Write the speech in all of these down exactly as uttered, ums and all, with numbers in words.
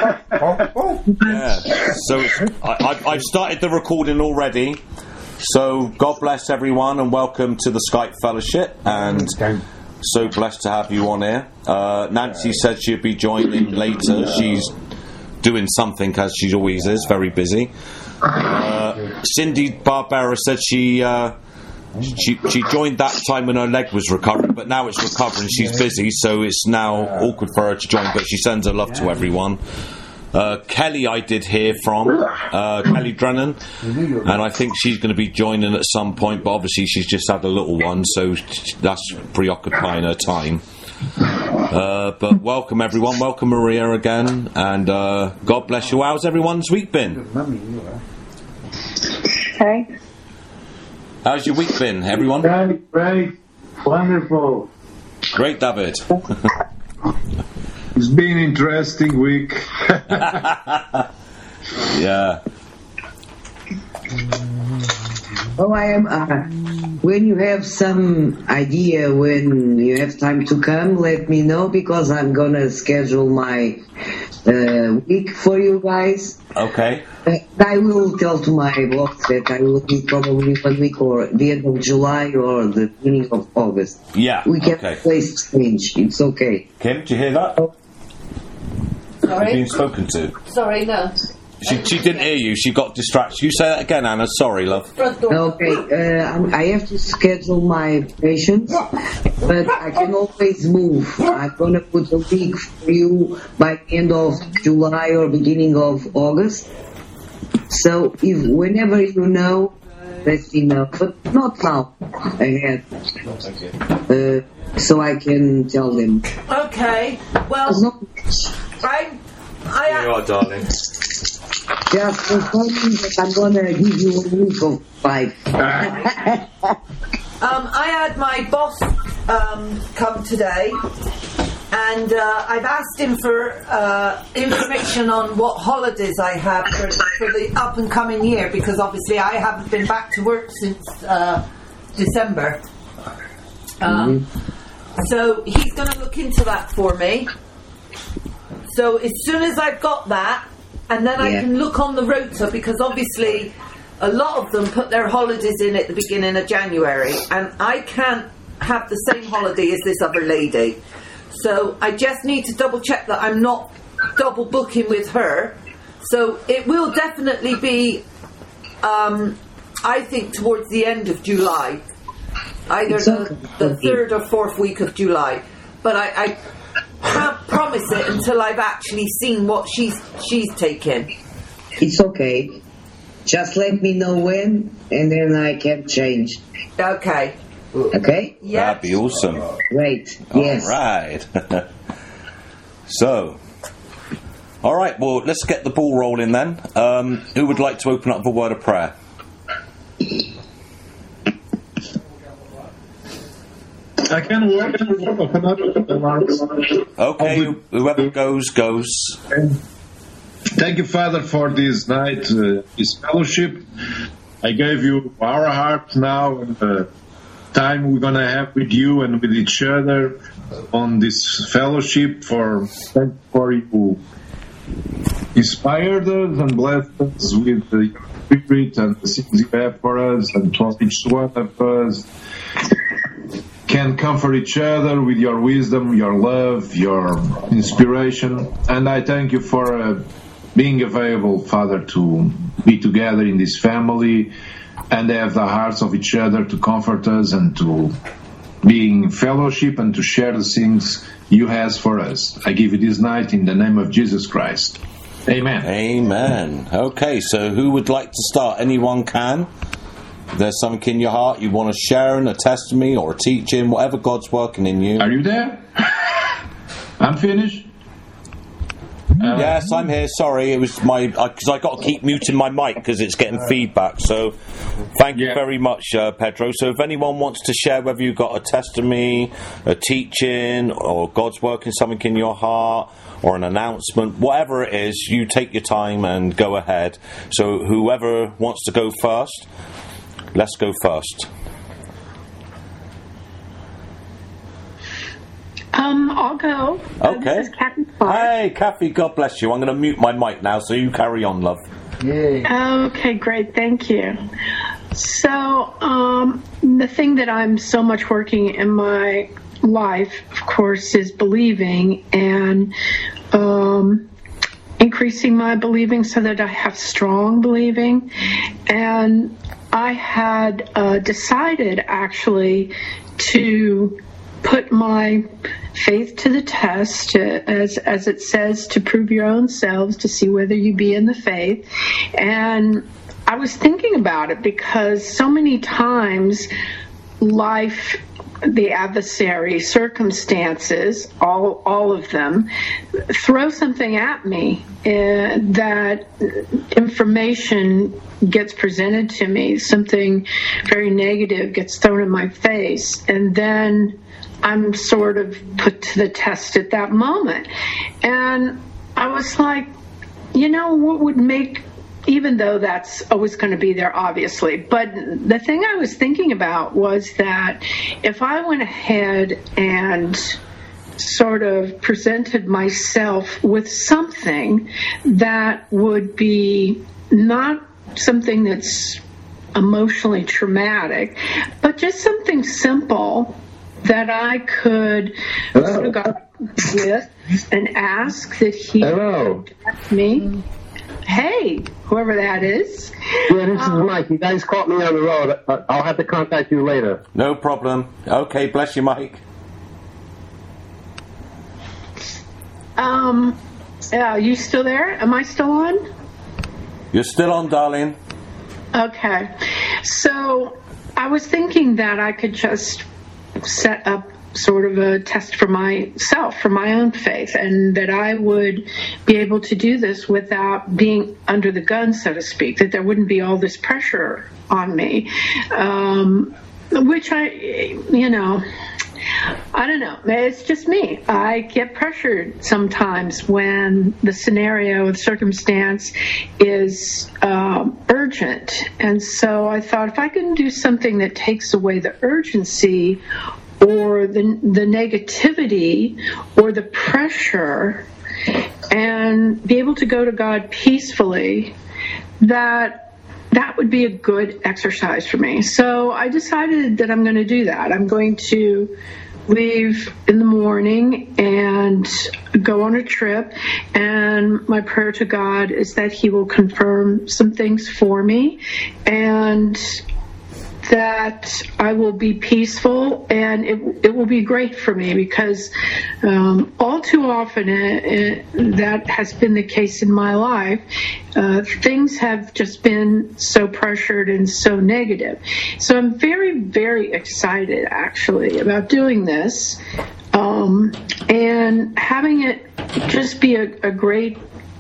Yeah. So it's, I, I've, I've started the recording already. So God bless everyone and welcome to the Skype Fellowship. And so blessed to have you on here. Uh, Nancy said she'll be joining later. She's doing something, as she always is, very busy. Uh, Cindy Barbera said she, uh, she she joined that time when her leg was recovering, but now it's recovering. She's busy, so it's now awkward for her to join, but she sends her love to everyone. Uh, Kelly I did hear from, uh, Kelly Drennan, and I think she's going to be joining at some point, but obviously she's just had a little one, so that's preoccupying her time. Uh, but welcome everyone, welcome Maria again, and uh, God bless you. How's everyone's week been? Hey. How's your week been, everyone? Great, great, wonderful. Great, David. It's been an interesting week. Yeah. Oh, I am. Uh, when you have some idea when you have time to come, let me know because I'm gonna schedule my uh, week for you guys. Okay. Uh, I will tell to my boss that I will be probably one week or the end of July or the beginning of August. Yeah. We can okay. place change. It's okay. Kim, did you hear that? Oh. Sorry. Being spoken to. Sorry, no. She she didn't hear you. She got distracted. You say that again, Anna. Sorry, love. Okay, uh, I have to schedule my patients, but I can always move. I'm gonna put a week for you by the end of July or beginning of August. So if whenever you know, let me know, but not now. Ahead, uh, so I can tell them. Okay. Well, right. I. Here you are, darling. Just for fun, that I'm gonna give you a week of five. um, I had my boss um, come today, and uh, I've asked him for uh, information on what holidays I have for, for the up and coming year, because obviously I haven't been back to work since uh, December. Um, mm-hmm. So he's going to look into that for me. So as soon as I've got that, and then yeah. I can look on the rota, because obviously a lot of them put their holidays in at the beginning of January, and I can't have the same holiday as this other lady. So I just need to double check that I'm not double booking with her. So it will definitely be, um, I think, towards the end of July, either the, the third or fourth week of July. But I, I can't promise it until I've actually seen what she's she's taken. It's okay. Just let me know when, and then I can change. Okay. Okay? Yeah. That'd be awesome. Great. All yes. right. So, all right. Well, let's get the ball rolling then. Um, who would like to open up with a word of prayer? I can work Okay, whoever goes, goes. Thank you, Father, for this night, uh, this fellowship. I gave you our heart now and the time we're going to have with you and with each other on this fellowship. For thank for you inspired us and blessed us with the spirit and the things you have for us, and for each one of us can comfort each other with your wisdom, your love, your inspiration. And I thank you for uh, being available, Father, to be together in this family and have the hearts of each other to comfort us and to be in fellowship and to share the things you have for us. I give you this night in the name of Jesus Christ. Amen. Amen. Okay, so who would like to start? Anyone can. If there's something in your heart you want to share, a testimony or a teaching, whatever God's working in you. Are you there? I'm finished. Uh, yes, I'm here. Sorry, it was my because I, I got to keep muting my mic because it's getting feedback. So, thank you yeah. very much, uh, Pedro. So, if anyone wants to share, whether you've got a testimony, a teaching, or God's working something in your heart, or an announcement, whatever it is, you take your time and go ahead. So, whoever wants to go first, let's go first. Um, I'll go. Uh, Okay. This is Kathy Clark. Hey, Kathy, God bless you. I'm going to mute my mic now, so you carry on, love. Yay. Okay, great. Thank you. So, um, the thing that I'm so much working in my life, of course, is believing and um, increasing my believing so that I have strong believing. And I had uh, decided, actually, to put my faith to the test, uh, as as it says, to prove your own selves, to see whether you be in the faith. And I was thinking about it because so many times life, the adversary, circumstances, all all of them, throw something at me, uh, that information gets presented to me, something very negative gets thrown in my face, and then I'm sort of put to the test at that moment. And I was like, you know, what would make, even though that's always going to be there, obviously, but the thing I was thinking about was that if I went ahead and sort of presented myself with something that would be not something that's emotionally traumatic, but just something simple that I could go to God with and ask that He Hello. would direct me. Hey, whoever that is. Yeah, this is Mike. You guys caught me on the road. I- I'll have to contact you later. No problem. Okay, bless you, Mike. Um, are you still there? Am I still on? You're still on, darling. Okay. So I was thinking that I could just set up sort of a test for myself, for my own faith, and that I would be able to do this without being under the gun, so to speak, that there wouldn't be all this pressure on me, um, which I, you know, I don't know. It's just me. I get pressured sometimes when the scenario, the circumstance is um, urgent. And so I thought if I can do something that takes away the urgency or the, the negativity or the pressure and be able to go to God peacefully, that that would be a good exercise for me. So I decided that I'm going to do that. I'm going to leave in the morning and go on a trip, and my prayer to God is that He will confirm some things for me and that I will be peaceful, and it, it will be great for me because um, all too often it, it, that has been the case in my life. Uh, things have just been so pressured and so negative. So I'm very, very excited actually about doing this um, and having it just be a, a great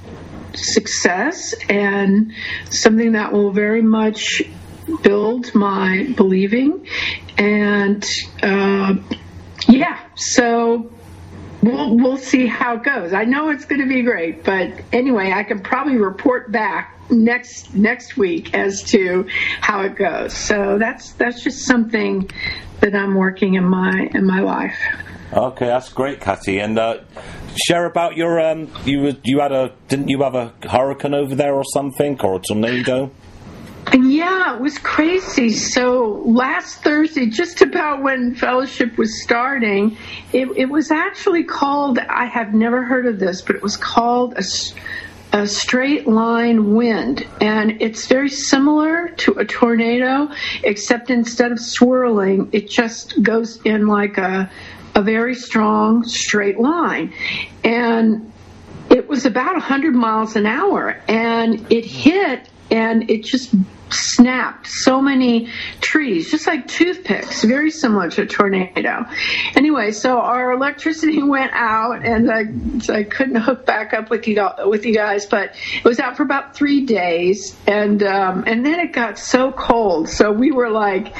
success and something that will very much build my believing. And uh, yeah, so we'll we'll see how it goes. I know it's going to be great, but anyway, I can probably report back next next week as to how it goes. So that's that's just something that I'm working in my in my life. Okay, that's great, Catty. And uh, share about your um, you you had a didn't you have a hurricane over there or something, or a tornado? Yeah, it was crazy. So last Thursday, just about when fellowship was starting, it, it was actually called, I have never heard of this, but it was called a, a straight line wind. And it's very similar to a tornado, except instead of swirling, it just goes in like a, a very strong straight line. And it was about one hundred miles an hour, and it hit, and it just snapped so many trees, just like toothpicks, very similar to a tornado. Anyway, so our electricity went out, and I, so I couldn't hook back up with you with you guys, but it was out for about three days, and um, and then it got so cold, so we were like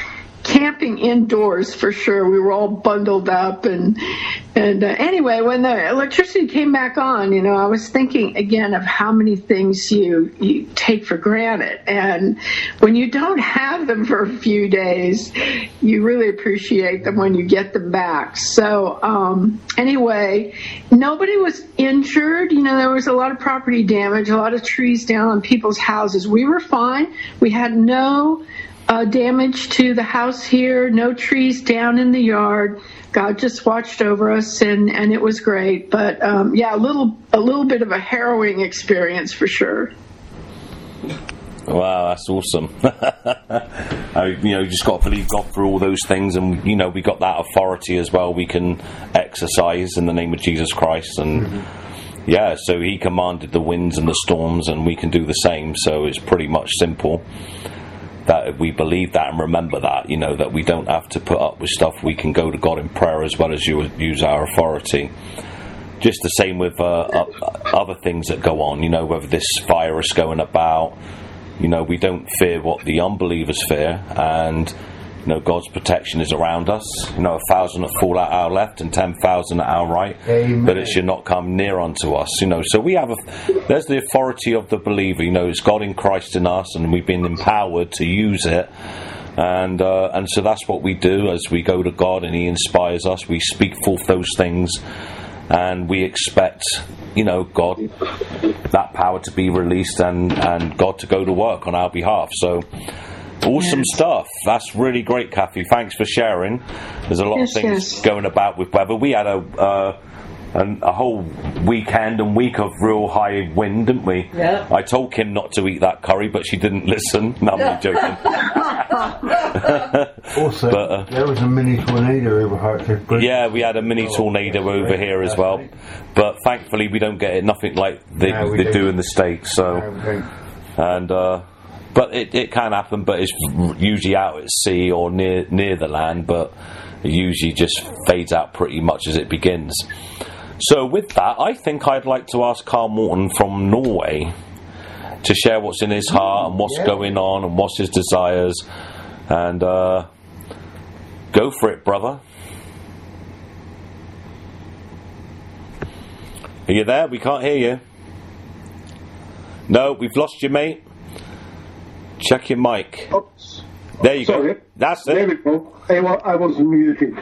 camping indoors for sure. We were all bundled up, and and uh, anyway, when the electricity came back on, you know, I was thinking again of how many things you you take for granted, and when you don't have them for a few days, you really appreciate them when you get them back. So um, anyway, nobody was injured. You know, there was a lot of property damage, a lot of trees down on people's houses. We were fine. We had no Uh, damage to the house here, no trees down in the yard. God just watched over us, and, and it was great. But um, yeah, a little a little bit of a harrowing experience for sure. Wow, that's awesome. I, you know, you just got to believe God through all those things, and you know, we got that authority as well. We can exercise in the name of Jesus Christ, and mm-hmm. yeah, so He commanded the winds and the storms, and we can do the same. So it's pretty much simple. That if we believe that and remember that, you know, that we don't have to put up with stuff, we can go to God in prayer as well as you use our authority. Just the same with uh, other things that go on, you know, whether this virus going about, you know, we don't fear what the unbelievers fear, and you know, God's protection is around us. You know, a thousand that fall at our left and ten thousand at our right, Amen. But it should not come near unto us. You know, so we have a, there's the authority of the believer. You know, it's God in Christ in us, and we've been empowered to use it. And uh, and so that's what we do as we go to God, and He inspires us. We speak forth those things, and we expect, you know, God, that power to be released, and and God to go to work on our behalf. So. Awesome yes. stuff. That's really great, Kathy. Thanks for sharing. There's a lot yes, of things yes. going about with weather. We had a uh, an, a whole weekend and week of real high wind, didn't we? Yeah. I told Kim not to eat that curry, but she didn't listen. No, I'm only joking. Also, but, uh, there was a mini tornado over Hartford Bridge. Yeah, we had a mini tornado oh, over here as well. Right. But thankfully, we don't get it. Nothing like they, no, they do in the States. So, no, and. Uh, But it, it can happen, but it's usually out at sea or near near the land, but it usually just fades out pretty much as it begins. So with that, I think I'd like to ask Carl Morton from Norway to share what's in his heart and what's yeah. going on and what's his desires. And uh, go for it, brother. Are you there? We can't hear you. No, we've lost you, mate. Check your mic. Oops. There you Sorry. go. That's it. There we go. I, wa- I was muted.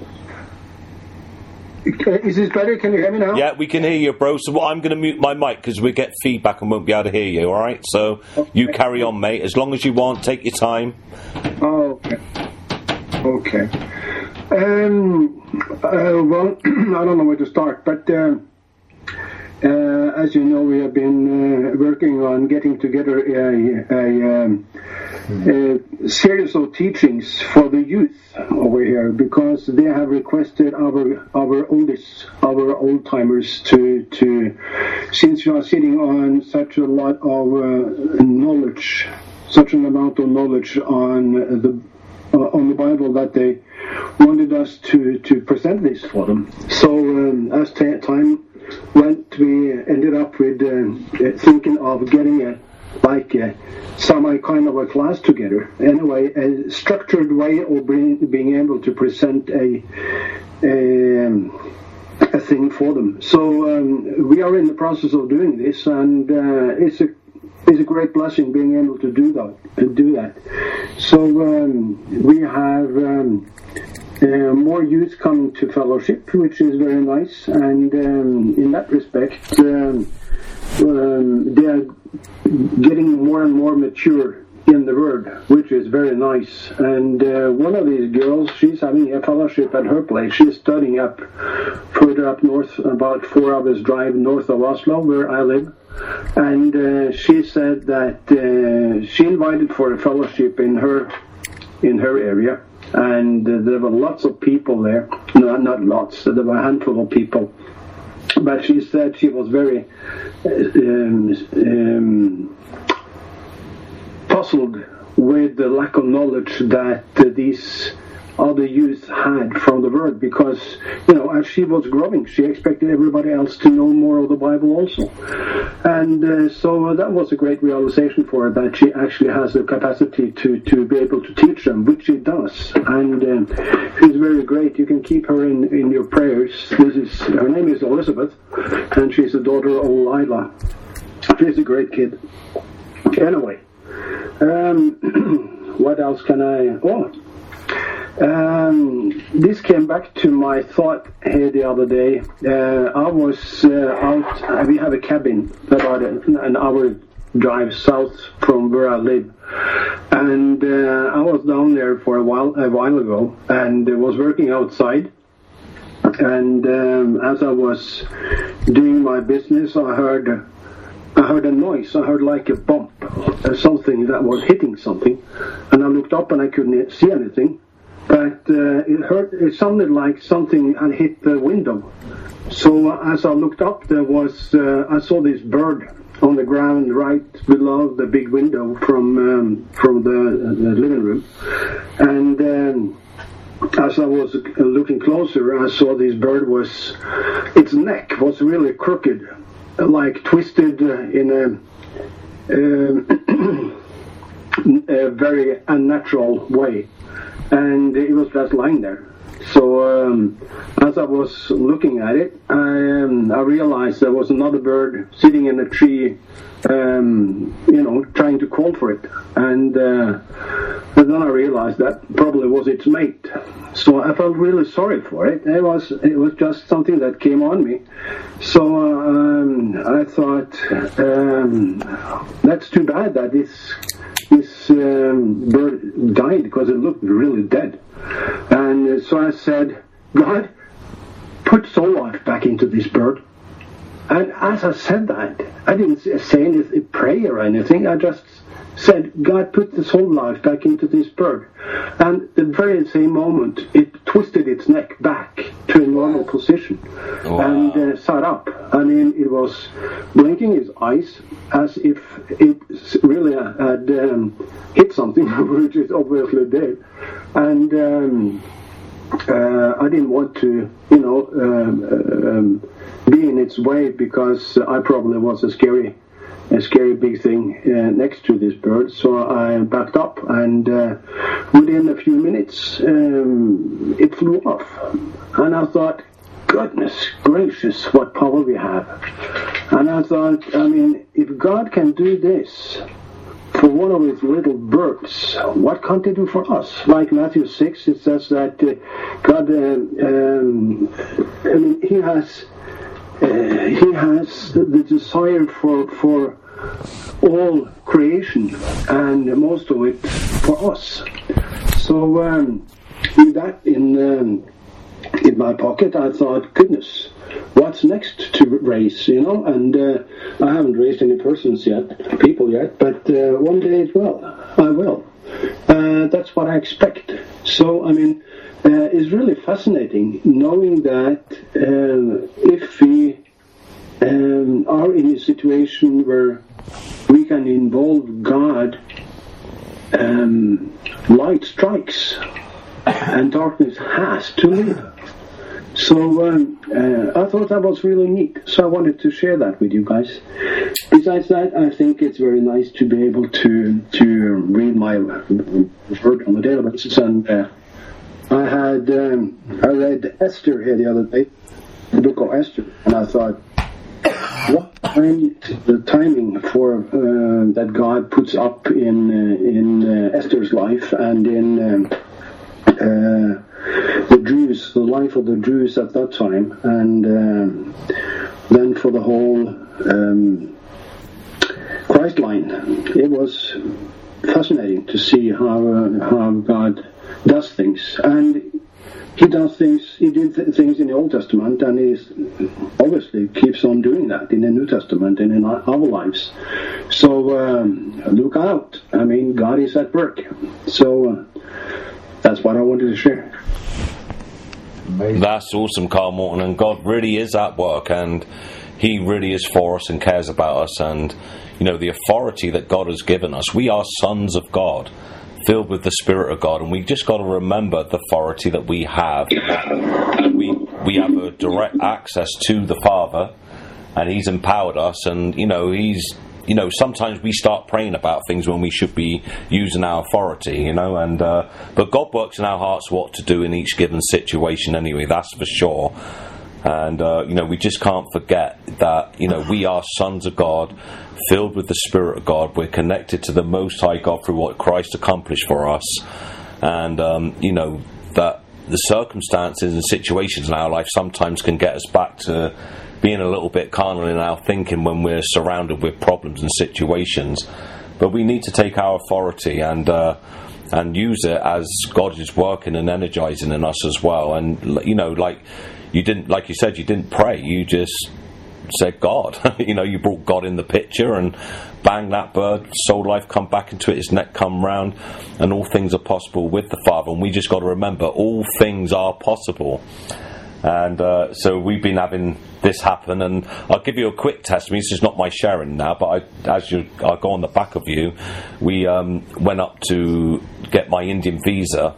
Is this better? Can you hear me now? Yeah, we can hear you, bro. So well, I'm going to mute my mic because we get feedback and won't be able to hear you, all right? So okay. You carry on, mate. As long as you want, take your time. Oh, okay. Okay. Um, uh, well, I don't know where to start, but... Uh, Uh, as you know, we have been uh, working on getting together a, a, um, a series of teachings for the youth over here, because they have requested our our oldest, our old timers to to since we are sitting on such a lot of uh, knowledge, such an amount of knowledge on the uh, on the Bible, that they wanted us to to present this for them. So um, as t- time went, we ended up with uh, thinking of getting a like a, some kind of a class together. Anyway, a structured way of bring, being able to present a a, a thing for them. So um, we are in the process of doing this, and uh, it's a it's a great blessing being able to do that. To do that. So um, we have. Um, Uh, more youth coming to fellowship, which is very nice, and um, in that respect, um, um, they are getting more and more mature in the Word, which is very nice. And uh, one of these girls, she's having a fellowship at her place. She's studying up further up north, about four hours drive north of Oslo, where I live. And uh, she said that uh, she invited for a fellowship in her in her area. And uh, there were lots of people there. No, not lots. There were a handful of people. But she said she was very uh, um, um, puzzled with the lack of knowledge that uh, these other youth had from the Word, because, you know, as she was growing, she expected everybody else to know more of the Bible also. And uh, so that was a great realization for her, that she actually has the capacity to, to be able to teach them, which she does. And uh, she's very great. You can keep her in, in your prayers. This is her name is Elizabeth, and she's the daughter of Lila. She's a great kid. Anyway, um, what else can I... Oh, um, this came back to my thought here the other day. Uh, I was uh, out... We have a cabin about an hour drive south from where I live. And uh, I was down there for a while, a while ago, and I was working outside. And um, as I was doing my business, I heard... I heard a noise. I heard like a bump, uh, something that was hitting something, and I looked up and I couldn't see anything. But uh, it hurt. It sounded like something had hit the window. So uh, as I looked up, there was uh, I saw this bird on the ground right below the big window from um, from the, uh, the living room, and. Um, As I was looking closer, I saw this bird was, its neck was really crooked, like twisted in a, uh, a very unnatural way, and it was just lying there. So um, as I was looking at it, I, um, I realized there was another bird sitting in a tree, um, you know, trying to call for it. And, uh, and then I realized that probably was its mate. So I felt really sorry for it. It was it was just something that came on me. So um, I thought, um, that's too bad that this this um, bird died, because it looked really dead. And so I said, God, put soul life back into this bird. And as I said that, I didn't say any prayer or anything. I just said, God, put the soul life back into this bird. And the very same moment, it twisted its neck back to a normal position. Wow. And uh, sat up. I mean, it was blinking its eyes as if it really had um, hit something, which it obviously did. And um, uh, I didn't want to, you know, um, um, be in its way, because I probably was a scary a scary big thing uh, next to this bird. So I backed up, and uh, within a few minutes um, it flew off. And I thought, goodness gracious, what power we have. And I thought, I mean, if God can do this for one of his little birds, what can't he do for us? Like Matthew six, it says that uh, God, uh, um, I mean, he has uh, he has the desire for for all creation, and most of it for us. So um, with that in um, in my pocket, I thought, goodness, what's next to raise, you know? And uh, I haven't raised any persons yet, people yet, but uh, one day it will. I will. Uh, that's what I expect. So, I mean, uh, it's really fascinating knowing that uh, if we um, are in a situation where we can involve God, um, light strikes and darkness has to leave. So um, uh, I thought that was really neat. So I wanted to share that with you guys. Besides that, I think it's very nice to be able to to read my word on the daily basis. And uh, I had um, I read Esther here the other day, the book of Esther, and I thought, what time the timing for uh, that God puts up in uh, in uh, Esther's life and in. Um, uh, the Jews, the life of the Jews at that time, and um, then for the whole um, Christ line. It was fascinating to see how uh, how God does things, and He does things. He did th- things in the Old Testament, and He obviously keeps on doing that in the New Testament and in our, our lives. So um, look out! I mean, God is at work. So. Uh, That's what I wanted to share. Amazing. That's awesome, Carl Morton, and God really is at work, and He really is for us and cares about us, and you know the authority that God has given us. We are sons of God. filled with the Spirit of God, and we just got to remember the authority that we have. We we have a direct access to the Father, and He's empowered us, and you know He's you know sometimes we start praying about things when we should be using our authority, you know, and uh, but God works in our hearts what to do in each given situation anyway. That's for sure. And, uh, you know, we just can't forget that, you know, we are sons of God, filled with the Spirit of God. We're connected to the Most High God through what Christ accomplished for us. And, um, you know, that the circumstances and situations in our life sometimes can get us back to being a little bit carnal in our thinking when we're surrounded with problems and situations. But we need to take our authority and, uh, and use it as God is working and energizing in us as well. And, you know, like... You didn't, like you said, you didn't pray. You just said God. you know, you brought God in the picture, and bang, that bird, soul life come back into it, its neck come round, and all things are possible with the Father. And we just got to remember, all things are possible. And uh, so we've been having this happen, and I'll give you a quick testimony. This is not my sharing now, but I, as you, I'll go on the back of you. We um, went up to get my Indian visa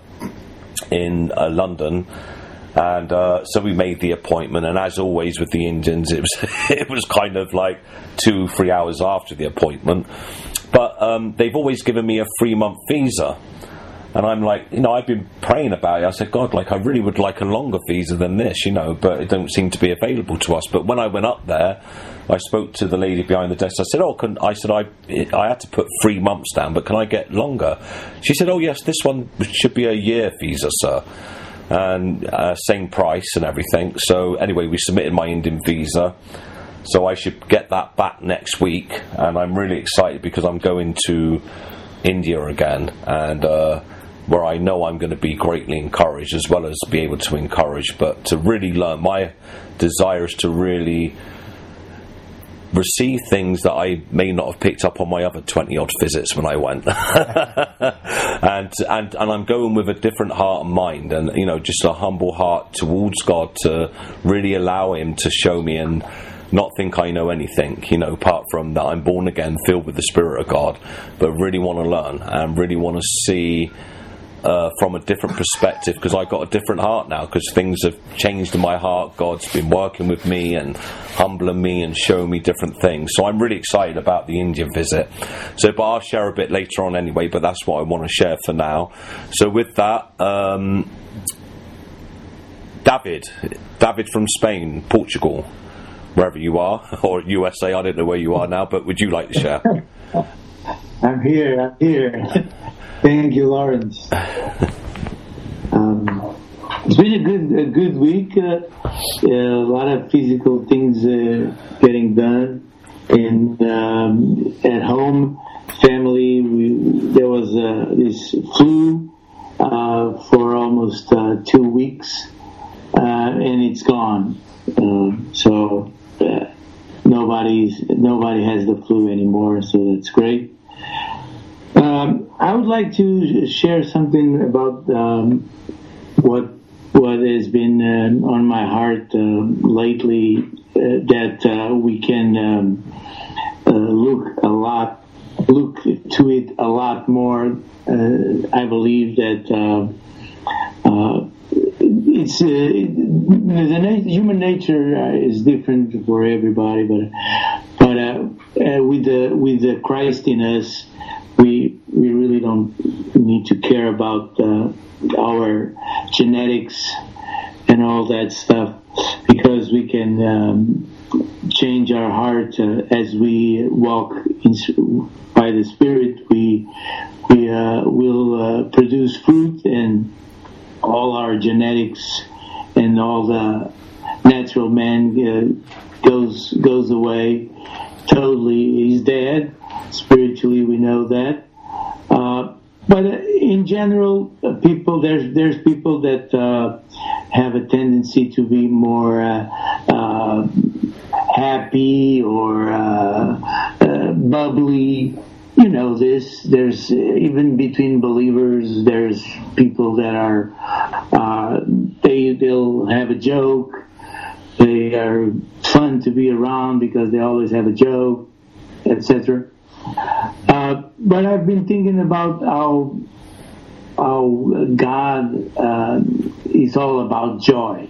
in uh, London. And uh, so we made the appointment, and as always with the Indians, it was it was kind of like two, three hours after the appointment. But um, they've always given me a three-month visa, and I'm like, you know, I've been praying about it. I said, God, like I really would like a longer visa than this, you know, but it don't seem to be available to us. But when I went up there, I spoke to the lady behind the desk. I said, oh, can I said I I had to put three months down, but can I get longer? She said, oh yes, this one should be a year visa, sir. And uh, same price and everything. So anyway, we submitted my Indian visa, so I should get that back next week, and I'm really excited because I'm going to India again, and uh, where I know I'm going to be greatly encouraged, as well as be able to encourage, but to really learn. My desire is to really receive things that I may not have picked up on my other twenty odd visits when I went. and, and and I'm going with a different heart and mind, and you know, just a humble heart towards God, to really allow Him to show me and not think I know anything, you know, apart from that I'm born again, filled with the Spirit of God, but really want to learn and really want to see Uh, from a different perspective, because I've got a different heart now, because things have changed in my heart. God's been working with me and humbling me and showing me different things, so I'm really excited about the Indian visit. So but I'll share a bit later on anyway, but that's what I want to share for now. So with that, um, David David from Spain, Portugal, wherever you are, or U S A, I don't know where you are now, but would you like to share? I'm here, I'm here. Thank you, Lawrence. Um, it's been a good a good week. Uh, a lot of physical things uh, getting done, and um, at home, family. We, there was uh, this flu uh, for almost uh, two weeks, uh, and it's gone. Uh, so uh, nobody's nobody has the flu anymore. So that's great. Um, I would like to share something about um, what what has been uh, on my heart uh, lately. Uh, that uh, we can um, uh, look a lot, look to it a lot more. Uh, I believe that uh, uh, it's uh, the na- human nature uh, is different for everybody, but but uh, uh, with the with the Christ in us. We we really don't need to care about uh, our genetics and all that stuff, because we can um, change our heart uh, as we walk in, by the Spirit. We we uh, will uh, produce fruit, and all our genetics and all the natural man uh, goes goes away totally. He's dead. Spiritually, we know that. Uh, but in general, uh, people there's there's people that uh, have a tendency to be more uh, uh, happy or uh, uh, bubbly. You know this. There's even between believers. There's people that are uh, they they'll have a joke. They are fun to be around because they always have a joke, et cetera. Uh, but I've been thinking about how how God uh, is all about joy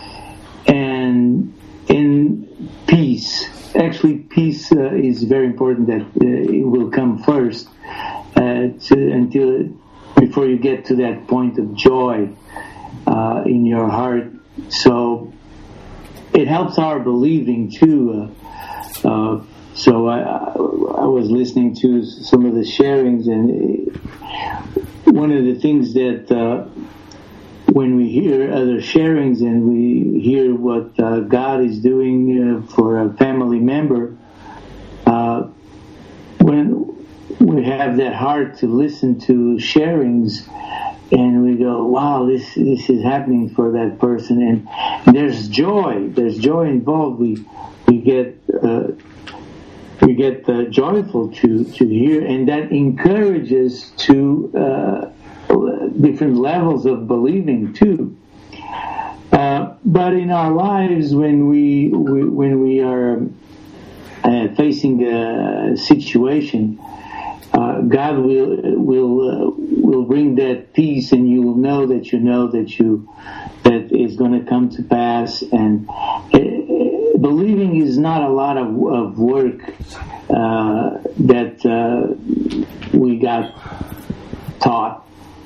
and in peace. Actually, peace uh, is very important. That uh, it will come first uh, to, until before you get to that point of joy uh, in your heart. So it helps our believing too. Uh, uh, so I, I was listening to some of the sharings, and one of the things that uh, when we hear other sharings and we hear what uh, God is doing uh, for a family member, uh, when we have that heart to listen to sharings, and we go, wow, this this is happening for that person, and, and there's joy, there's joy involved. We we get uh, we get uh, joyful to to hear, and that encourages to uh, different levels of believing too. Uh, but in our lives, when we, we when we are uh, facing a situation, uh, God will will uh, will bring that peace, and you will know that you know that you that is going to come to pass. And uh, believing is not a lot of, of work uh, that uh, we got taught.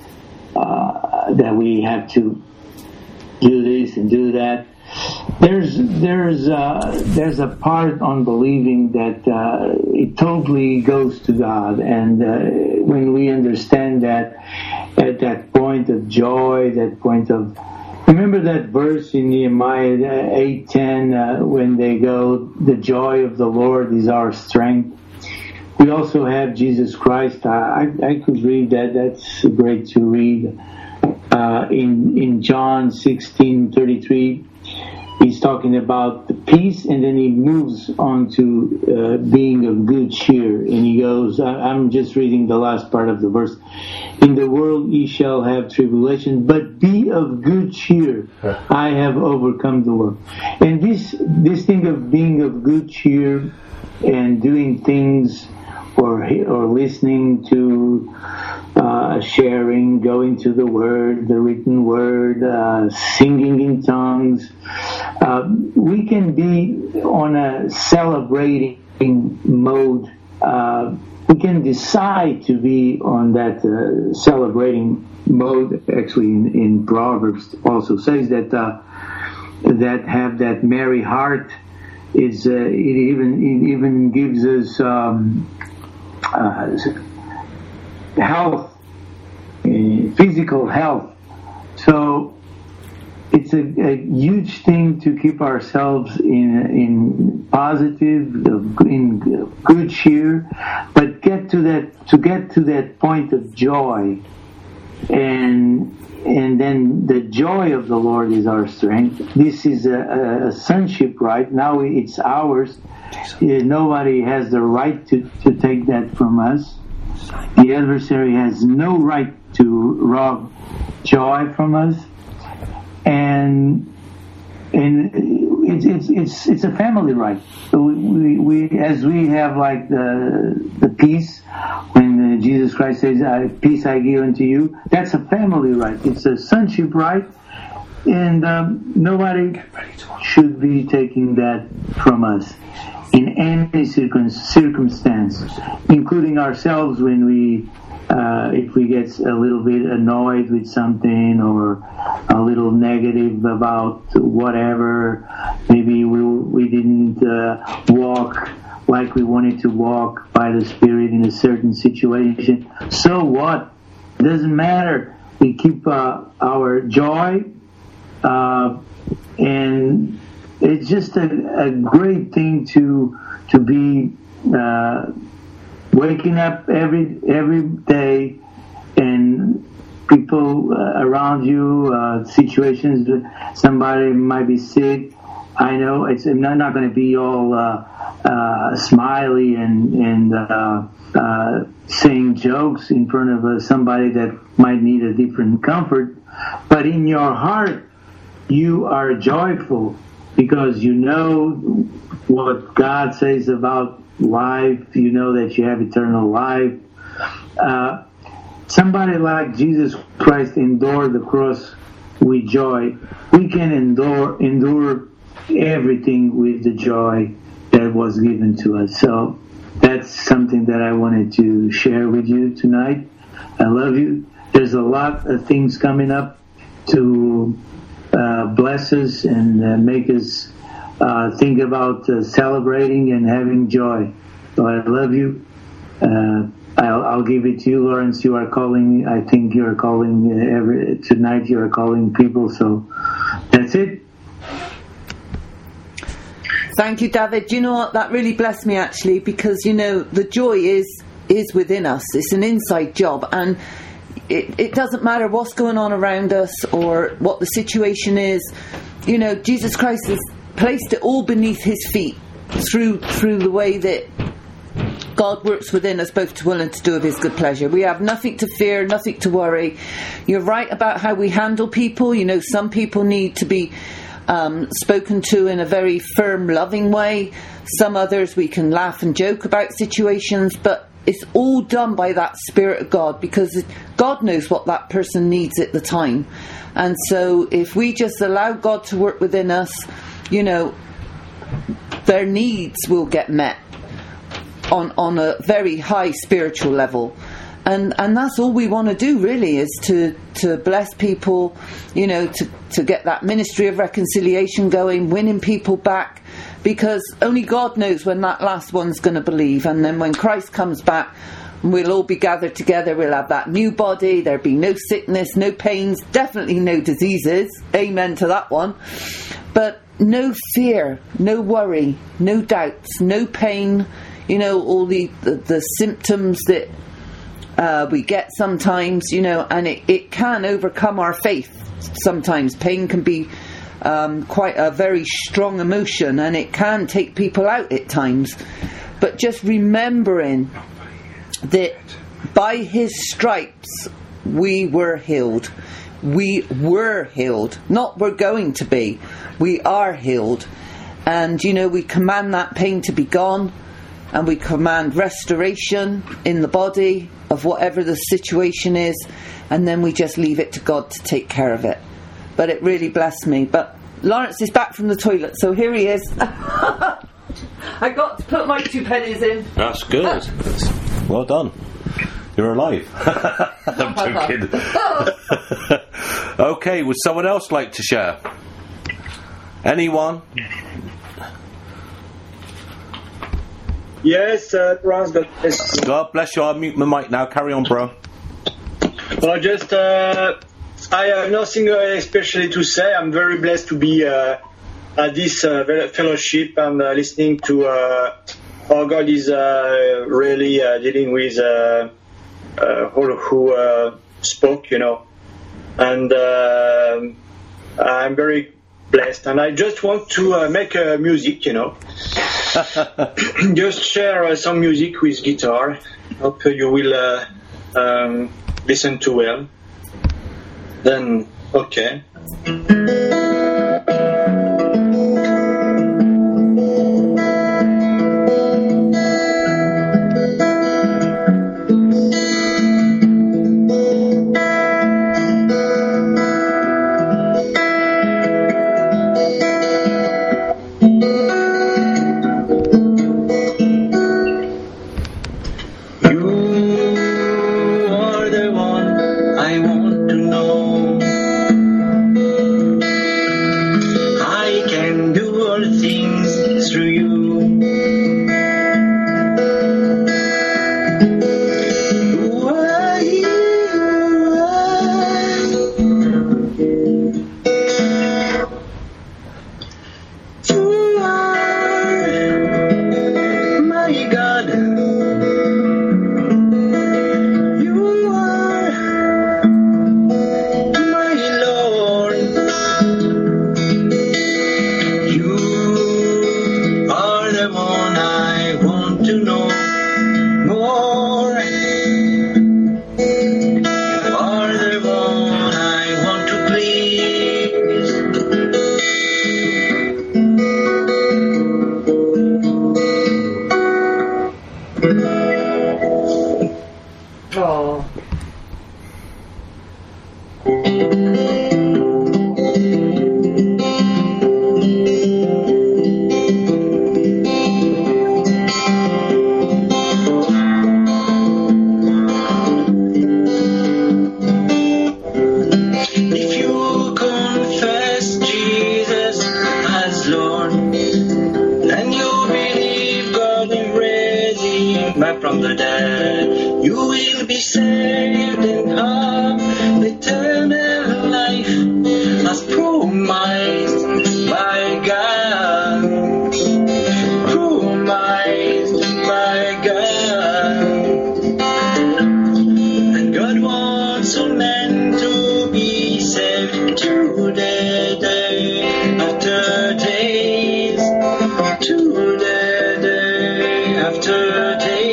Uh, that we have to do this and do that. There's there's uh, there's a part on believing that uh, it totally goes to God, and uh, when we understand that, at that point of joy, that point of, remember that verse in Nehemiah eight ten uh, when they go, the joy of the Lord is our strength. We also have Jesus Christ. I, I could read that. That's great to read. Uh, in in John sixteen thirty-three, he's talking about the peace, and then he moves on to uh, being of good cheer. And he goes, I'm just reading the last part of the verse. In the world ye shall have tribulation, but be of good cheer. I have overcome the world. And this this thing of being of good cheer and doing things, or or listening to uh, sharing, going to the Word, the written Word, uh, singing in tongues. Uh, we can be on a celebrating mode. Uh, we can decide to be on that uh, celebrating mode. Actually, in, in Proverbs also says that uh, that have that merry heart is uh, it even it even gives us. Um, Uh, health, uh, physical health. So it's a, a huge thing to keep ourselves in in positive, in good cheer, but get to that to get to that point of joy, and and then the joy of the Lord is our strength. This is a, a sonship right now. It's ours. Uh, nobody has the right to, to take that from us. The adversary has no right to rob joy from us, and and it's it's it's it's a family right. So we, we, we as we have like the the peace when Jesus Christ says, "Peace I give unto you," that's a family right. It's a sonship right, and um, nobody should be taking that from us in any circum- circumstance, including ourselves when we, uh, if we get a little bit annoyed with something or a little negative about whatever, maybe we we didn't uh, walk like we wanted to walk by the Spirit in a certain situation. So what? It doesn't matter. We keep uh, our joy, uh, and it's just a, a great thing to to be uh, waking up every every day, and people uh, around you, uh, situations. Somebody might be sick. I know it's not, not going to be all uh, uh, smiley and and uh, uh, saying jokes in front of uh, somebody that might need a different comfort, but in your heart you are joyful, because you know what God says about life. You know that you have eternal life. Uh, somebody like Jesus Christ endured the cross with joy, we can endure endure everything with the joy that was given to us. So that's something that I wanted to share with you tonight. I love you. There's a lot of things coming up to uh, bless us and uh, make us uh, think about uh, celebrating and having joy. So I love you. Uh, I'll, I'll give it to you, Lawrence. You are calling. I think you are calling uh, every tonight. You are calling people. So that's it. Thank you, David. You know what? That really blessed me, actually, because, you know, the joy is is within us. It's an inside job, and it, it doesn't matter what's going on around us or what the situation is. You know, Jesus Christ has placed it all beneath his feet through through the way that God works within us, both to will and to do of his good pleasure. We have nothing to fear, nothing to worry. You're right about how we handle people. You know, some people need to be Um, spoken to in a very firm, loving way. Some others we can laugh and joke about situations, but it's all done by that Spirit of God, because God knows what that person needs at the time. And so if we just allow God to work within us, you know, their needs will get met on, on a very high spiritual level. And and that's all we want to do, really, is to, to bless people, you know, to, to get that ministry of reconciliation going, winning people back, because only God knows when that last one's going to believe. And then when Christ comes back, we'll all be gathered together, we'll have that new body, there'll be no sickness, no pains, definitely no diseases, amen to that one, but no fear, no worry, no doubts, no pain, you know, all the, the, the symptoms that Uh, we get sometimes, you know, and it, it can overcome our faith sometimes. Pain can be um, quite a very strong emotion, and it can take people out at times. But just remembering that by his stripes we were healed. We were healed. Not we're going to be. We are healed. And, you know, we command that pain to be gone, and we command restoration in the body of whatever the situation is, and then we just leave it to God to take care of it. But it really blessed me. But Lawrence is back from the toilet, so here he is. I got to put my two pennies in. That's good. Well done. You're alive. I'm joking. Okay, would someone else like to share? Anyone? Yes, uh, Ron, God bless. God bless you. I'll mute my mic now. Carry on, bro. Well, just, uh, I have nothing uh, especially to say. I'm very blessed to be uh, at this uh, fellowship and uh, listening to uh, how God is uh, really uh, dealing with uh, uh, all who uh, spoke, you know. And uh, I'm very blessed. And I just want to uh, make uh, music, you know. Just share uh, some music with guitar. Hope you will uh, um, listen to well. Then, okay. back from the dead. You will be saved and have eternal life, as promised by God. Promised by God. And God wants all men to be saved to the day after days, to the day after day.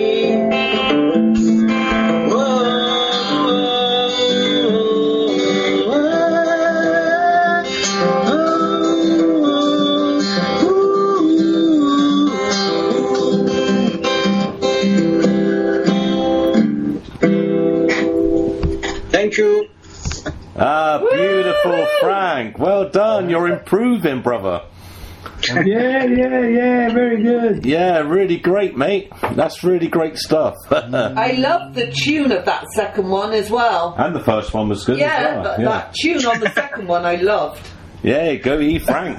Thank you. Ah, beautiful, Frank. Well done. You're improving, brother. Yeah, yeah, yeah. Very good. Yeah, really great, mate. That's really great stuff. I love the tune of that second one as well. And the first one was good Yeah, as well. but Yeah, that tune on the second one I loved. yeah, go E, Frank.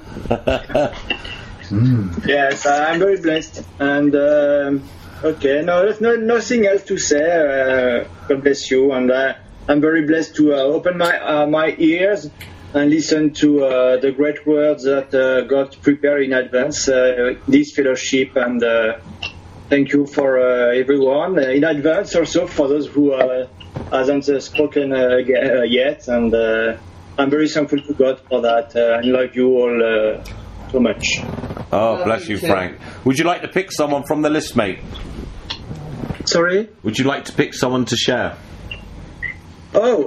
Yes, I'm very blessed. And um, okay, no, there's no, nothing else to say. Uh, God bless you. And uh, I'm very blessed to uh, open my uh, my ears and listen to uh, the great words that uh, God prepared in advance, uh, this fellowship. And uh, thank you for uh, everyone uh, in advance, also for those who uh, hasn't uh, spoken uh, yet. And uh, I'm very thankful to God for that. Uh, I love you all uh, so much. Oh, Love bless you you, too. Frank. Would you like to pick someone from the list, mate? Sorry? Would you like to pick someone to share? Oh,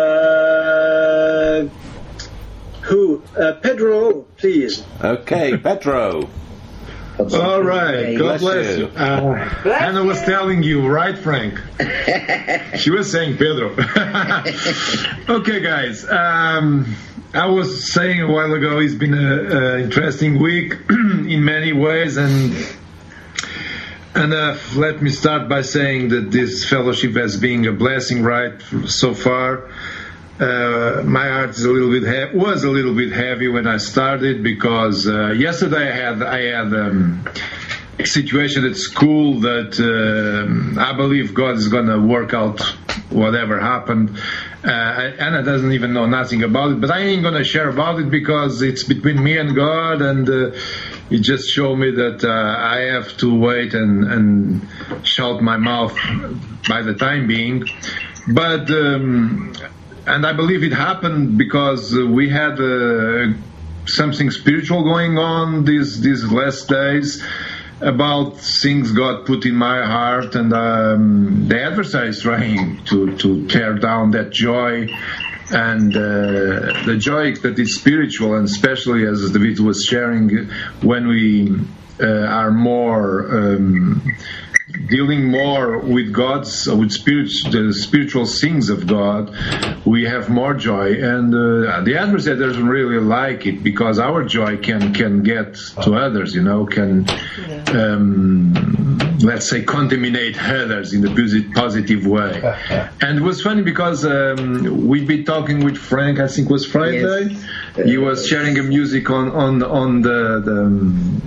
uh, who? Uh, Pedro, please. Okay, Pedro. All right, God Bless bless you. you. Uh, Anna was telling you, right, Frank? She was saying Pedro. Okay, guys. Um, I was saying a while ago, it's been an interesting week in many ways, and and uh, let me start by saying that this fellowship has been a blessing, right, so far. Uh, my heart is a little bit he- was a little bit heavy when I started because uh, yesterday I had I had um, a situation at school that uh, I believe God is going to work out whatever happened. Uh, Anna doesn't even know nothing about it, but I ain't going to share about it because it's between me and God, and uh, it just showed me that uh, I have to wait and, and shut my mouth by the time being. But um, and I believe it happened because uh, we had uh, something spiritual going on these these last days about things God put in my heart, and um, the adversary is trying to, to tear down that joy and uh, the joy that is spiritual, and especially as David was sharing, when we uh, are more um, dealing more with God's, with spirit, the spiritual things of God, we have more joy. And uh, the adversary doesn't really like it because our joy can can get to others, you know, can, um, let's say, contaminate others in a posi- positive way. And it was funny because um, we'd be talking with Frank, I think it was Friday. Yes. He was sharing a music on, on, on the... the um,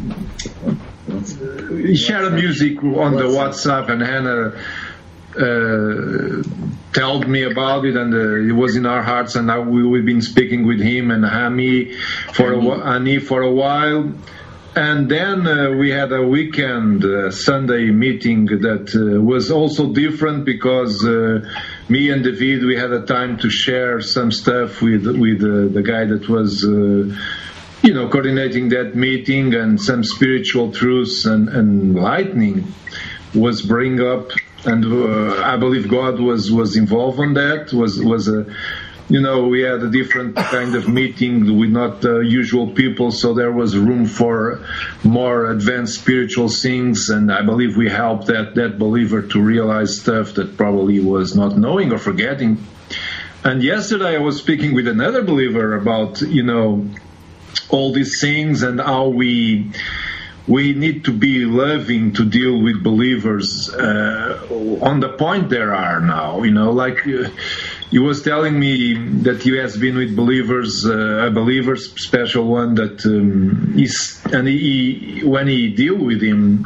he shared music on the WhatsApp, and Hannah uh, told me about it, and uh, it was in our hearts. And now we, we've been speaking with him and Hani for a, wh- Ani for a while. And then uh, we had a weekend uh, Sunday meeting that uh, was also different because uh, me and David, we had a time to share some stuff with with uh, the guy that was. Uh, you know, coordinating that meeting, and some spiritual truths and, and lightning was bring up, and uh, I believe God was, was involved on that. Was was a, you know, we had a different kind of meeting with not uh, usual people, so there was room for more advanced spiritual things, and I believe we helped that that believer to realize stuff that probably was not knowing or forgetting. And yesterday I was speaking with another believer about, you know, all these things and how we we need to be loving to deal with believers uh, on the point there are now. You know, like uh, he was telling me that he has been with believers, uh, a believer, special one that um, is, and he, when he deal with him,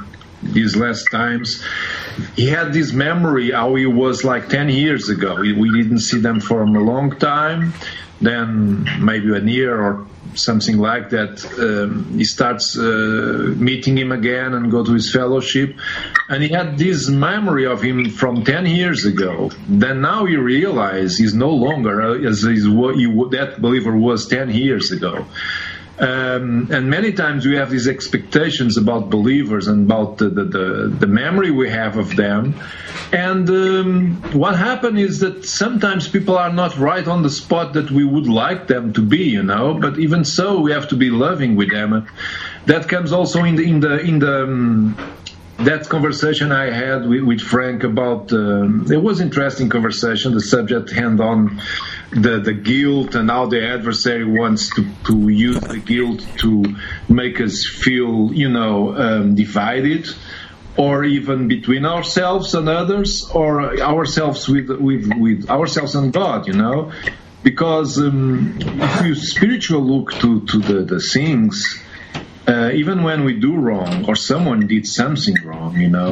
these last times, he had this memory how he was like ten years ago. We, we didn't see them for a long time. Then maybe a year or something like that, um, he starts uh, meeting him again and go to his fellowship. And he had this memory of him from ten years ago. Then now he realizes he's no longer as he's, what he, that believer was ten years ago. Um, and many times we have these expectations about believers and about the, the, the, the memory we have of them. And um, what happens is that sometimes people are not right on the spot that we would like them to be, you know. But even so, we have to be loving with them. And that comes also in the in the in the. Um, that conversation I had with, with Frank about, um, it was interesting conversation, the subject hand on the, the guilt and how the adversary wants to, to use the guilt to make us feel, you know, um, divided, or even between ourselves and others, or ourselves with, with, with ourselves and God, you know, because um, if you spiritual look to, to the, the things, Uh, even when we do wrong or someone did something wrong, you know,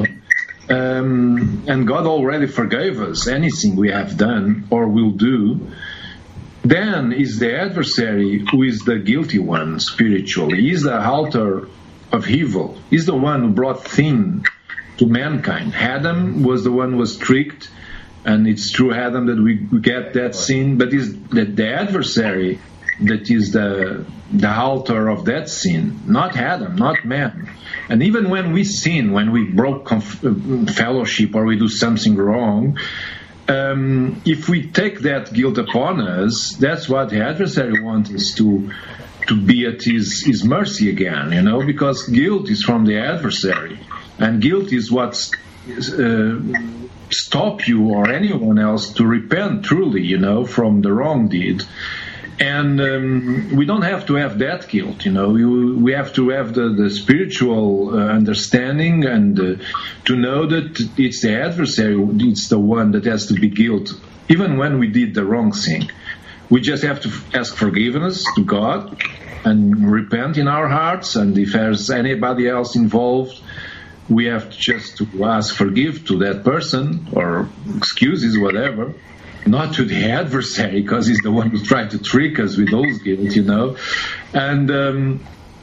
um, and God already forgave us anything we have done or will do, then is the adversary who is the guilty one spiritually. He is the author of evil. He's the one who brought sin to mankind. Adam was the one who was tricked, and it's through Adam that we get that sin, but is that the adversary that is the the author of that sin, not Adam, not man. And even when we sin, when we broke conf- fellowship or we do something wrong, um, if we take that guilt upon us, that's what the adversary wants us to to be at his, his mercy again, you know, because guilt is from the adversary, and guilt is what uh, stop you or anyone else to repent truly, you know, from the wrong deed. And um, we don't have to have that guilt, you know. We, we have to have the, the spiritual uh, understanding and uh, to know that it's the adversary, it's the one that has to be guilt, even when we did the wrong thing. We just have to ask forgiveness to God and repent in our hearts. And if there's anybody else involved, we have to just to ask forgive to that person or excuses, whatever. Not to the adversary, because he's the one who tried to trick us with those guilt, you know. And um,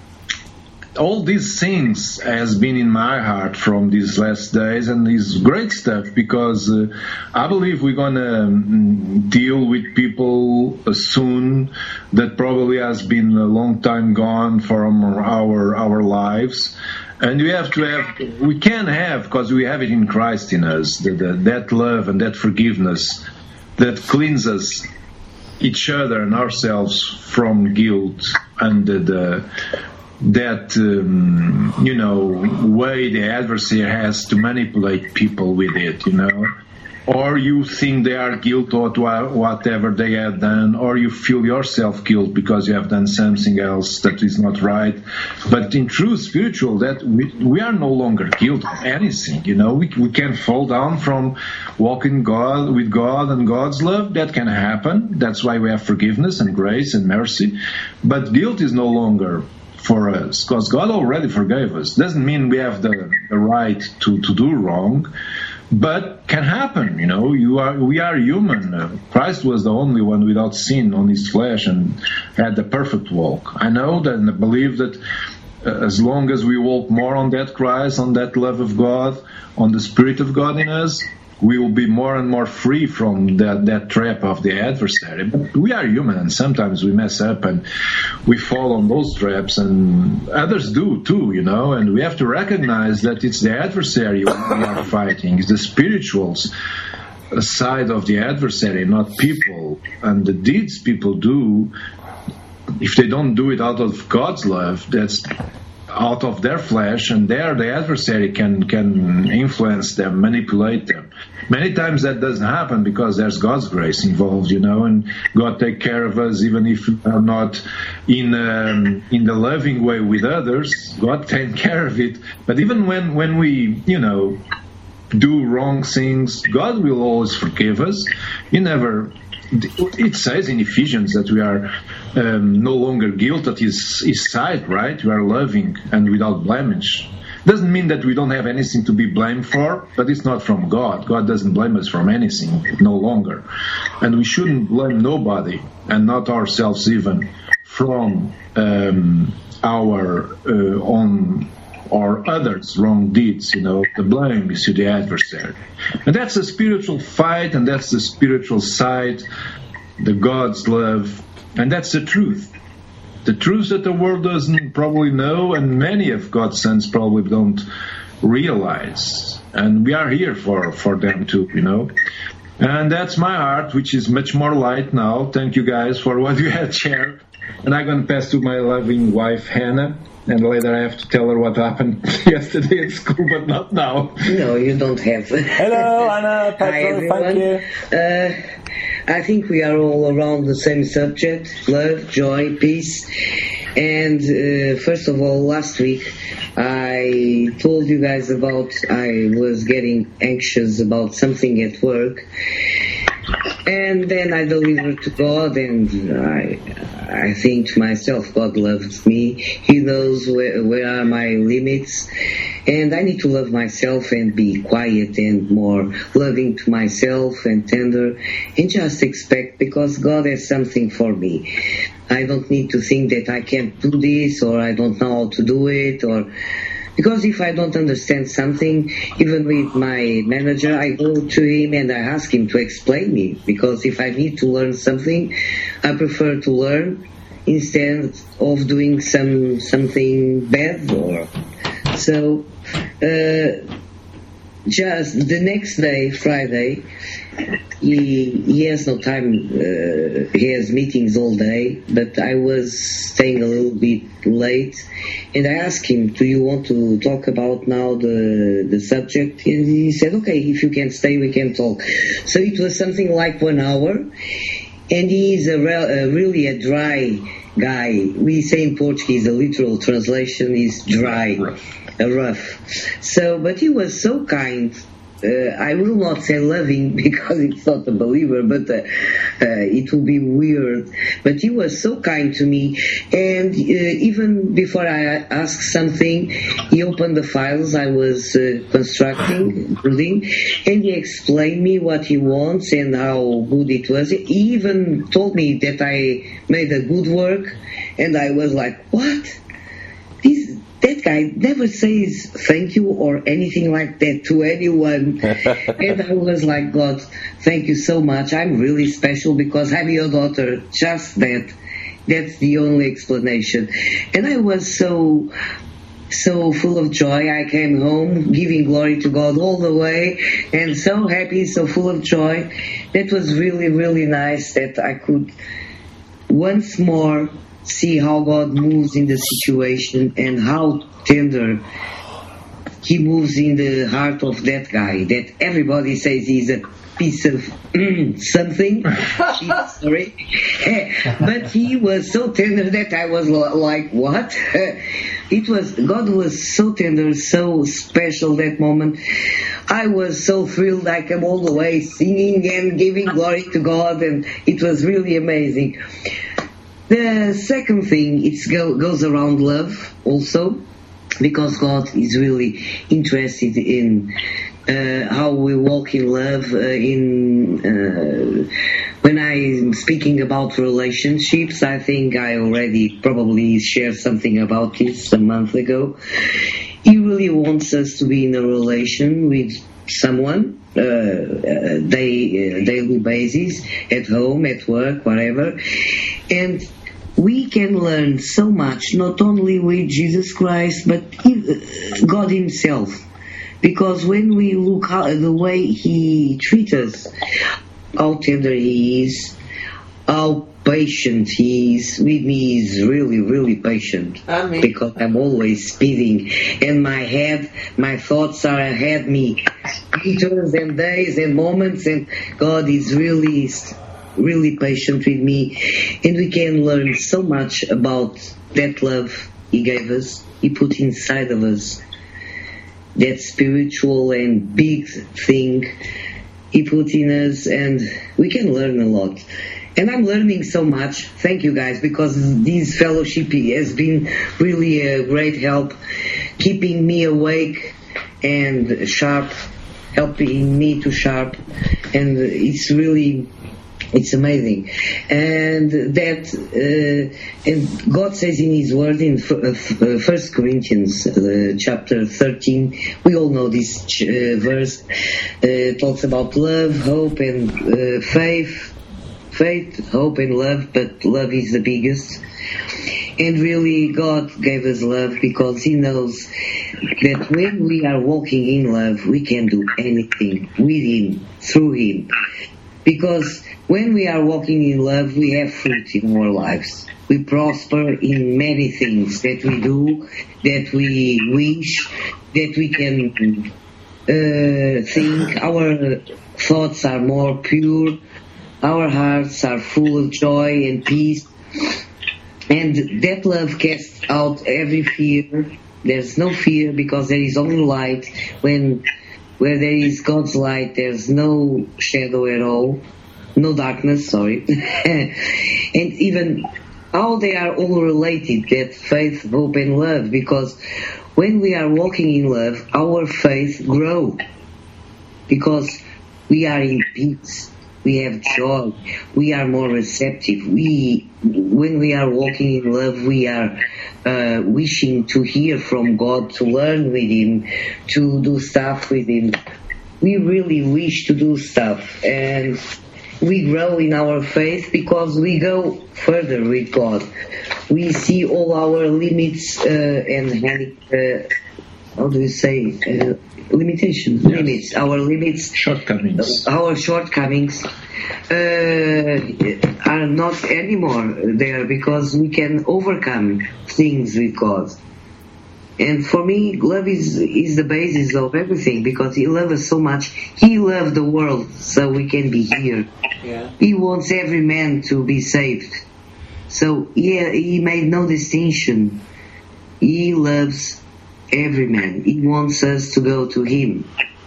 all these things has been in my heart from these last days, and is great stuff, because uh, I believe we're going to um, deal with people uh, soon that probably has been a long time gone from our our lives. And we have to have, we can have, because we have it in Christ in us, the, the, that love and that forgiveness that cleanses each other and ourselves from guilt and the, the that um, you know way the adversary has to manipulate people with it, you know. Or you think they are guilty or whatever they have done, or you feel yourself guilt because you have done something else that is not right. But in true spiritual, that we, we are no longer guilty of anything. You know, we we can fall down from walking God with God and God's love. That can happen. That's why we have forgiveness and grace and mercy. But guilt is no longer for us, because God already forgave us. Doesn't mean we have the, the right to, to do wrong. But can happen, you know. You are, we are human. Uh, Christ was the only one without sin on his flesh and had the perfect walk. I know that and I believe that uh, as long as we walk more on that Christ, on that love of God, on the Spirit of God in us, we will be more and more free from that, that trap of the adversary. But we are human, and sometimes we mess up and we fall on those traps, and others do too, you know. And we have to recognize that it's the adversary we are fighting. It's the spiritual side of the adversary, not people. And the deeds people do, if they don't do it out of God's love, that's out of their flesh, and there the adversary can can influence them, manipulate them. Many times that doesn't happen because there's God's grace involved, you know, and God take care of us even if we are not in um, in the loving way with others. God take care of it. But even when when we, you know, do wrong things, God will always forgive us. He never. It says in Ephesians that we are um, no longer guilty at his, his side, right? We are loving and without blemish. Doesn't mean that we don't have anything to be blamed for, but it's not from God. God doesn't blame us from anything, no longer. And we shouldn't blame nobody, and not ourselves even, from um, our uh, own or others' wrong deeds. You know, the blame is to the adversary. And that's the spiritual fight, and that's the spiritual side, the God's love, and that's the truth. The truth that the world doesn't probably know, and many of God's sons probably don't realize. And we are here for, for them too, you know. And that's my heart, which is much more light now. Thank you guys for what you had shared. And I'm going to pass to my loving wife, Hannah. And later I have to tell her what happened yesterday at school, but not now. No, you don't have. Hello, Anna, Petro, thank you. Uh, I think we are all around the same subject: love, joy, peace. And uh, first of all, last week I told you guys about I was getting anxious about something at work. And then I delivered to God, and I, I think to myself, God loves me. He knows where, where are my limits, and I need to love myself and be quiet and more loving to myself and tender, and just expect, because God has something for me. I don't need to think that I can't do this, or I don't know how to do it, or... Because if I don't understand something, even with my manager, I go to him and I ask him to explain me. Because if I need to learn something, I prefer to learn instead of doing some something bad. Or so, uh, just the next day, Friday, he he has no time. Uh, he has meetings all day, but I was staying a little bit late, and I asked him, "Do you want to talk about now the the subject?" And he said, "Okay, if you can stay, we can talk." So it was something like one hour, and he is a, re- a really a dry guy. We say in Portuguese, the literal translation is dry, a rough. So, but he was so kind. Uh, I will not say loving because it's not a believer, but uh, uh, it will be weird. But he was so kind to me, and uh, even before I asked something, he opened the files I was uh, constructing, building, and he explained me what he wants and how good it was. He even told me that I made a good work, and I was like, what? This That guy never says thank you or anything like that to anyone. And I was like, God, thank you so much. I'm really special because I'm your daughter. Just that. That's the only explanation. And I was so, so full of joy. I came home giving glory to God all the way and so happy, so full of joy. That was really, really nice that I could once more see how God moves in the situation and how tender he moves in the heart of that guy that everybody says he's a piece of mm, something. Sorry. But he was so tender that I was like, what? It was, God was so tender, so special that moment. I was so thrilled. I came all the way singing and giving glory to God, and it was really amazing. The second thing, it go, goes around love also, because God is really interested in uh, how we walk in love. Uh, in uh, when I'm speaking about relationships, I think I already probably shared something about this a month ago. He really wants us to be in a relation with someone, uh, uh, day, uh, daily basis, at home, at work, whatever, and we can learn so much, not only with Jesus Christ, but God Himself. Because when we look at the way He treats us, how tender He is, how patient He is. With me, He is really, really patient. Amen. Because I'm always speeding, and my head, my thoughts are ahead me, meters and days and moments, and God is really really patient with me, and we can learn so much about that love He gave us, He put inside of us, that spiritual and big thing He put in us, and we can learn a lot. And I'm learning so much. Thank you guys, because this fellowship has been really a great help. keeping me awake and sharp, helping me to sharp, and it's really, it's amazing. And that, uh, and God says in His Word in First Corinthians uh, chapter thirteen, we all know this uh, verse, uh, talks about love, hope, and uh, faith. Faith, hope, and love, but love is the biggest. And really, God gave us love because He knows that when we are walking in love, we can do anything with Him, through Him. Because when we are walking in love, we have fruit in our lives. We prosper in many things that we do, that we wish, that we can uh, think. Our thoughts are more pure. Our hearts are full of joy and peace. And that love casts out every fear. There's no fear because there is only light. When where there is God's light, there's no shadow at all. No darkness, sorry. And even how they are all related, that faith, hope, and love. Because when we are walking in love, our faith grows. Because we are in peace. We have joy. We are more receptive. We, when we are walking in love, we are uh, wishing to hear from God, to learn with Him, to do stuff with Him. We really wish to do stuff, and we grow in our faith because we go further with God. We see all our limits uh, and uh, how do you say? Uh, limitations, yes. limits, our limits, shortcomings, our shortcomings uh, are not anymore there because we can overcome things with God. And for me, love is is the basis of everything because He loves us so much. He loved the world so we can be here. Yeah. He wants every man to be saved. So yeah, He made no distinction. He loves every man. He wants us to go to Him.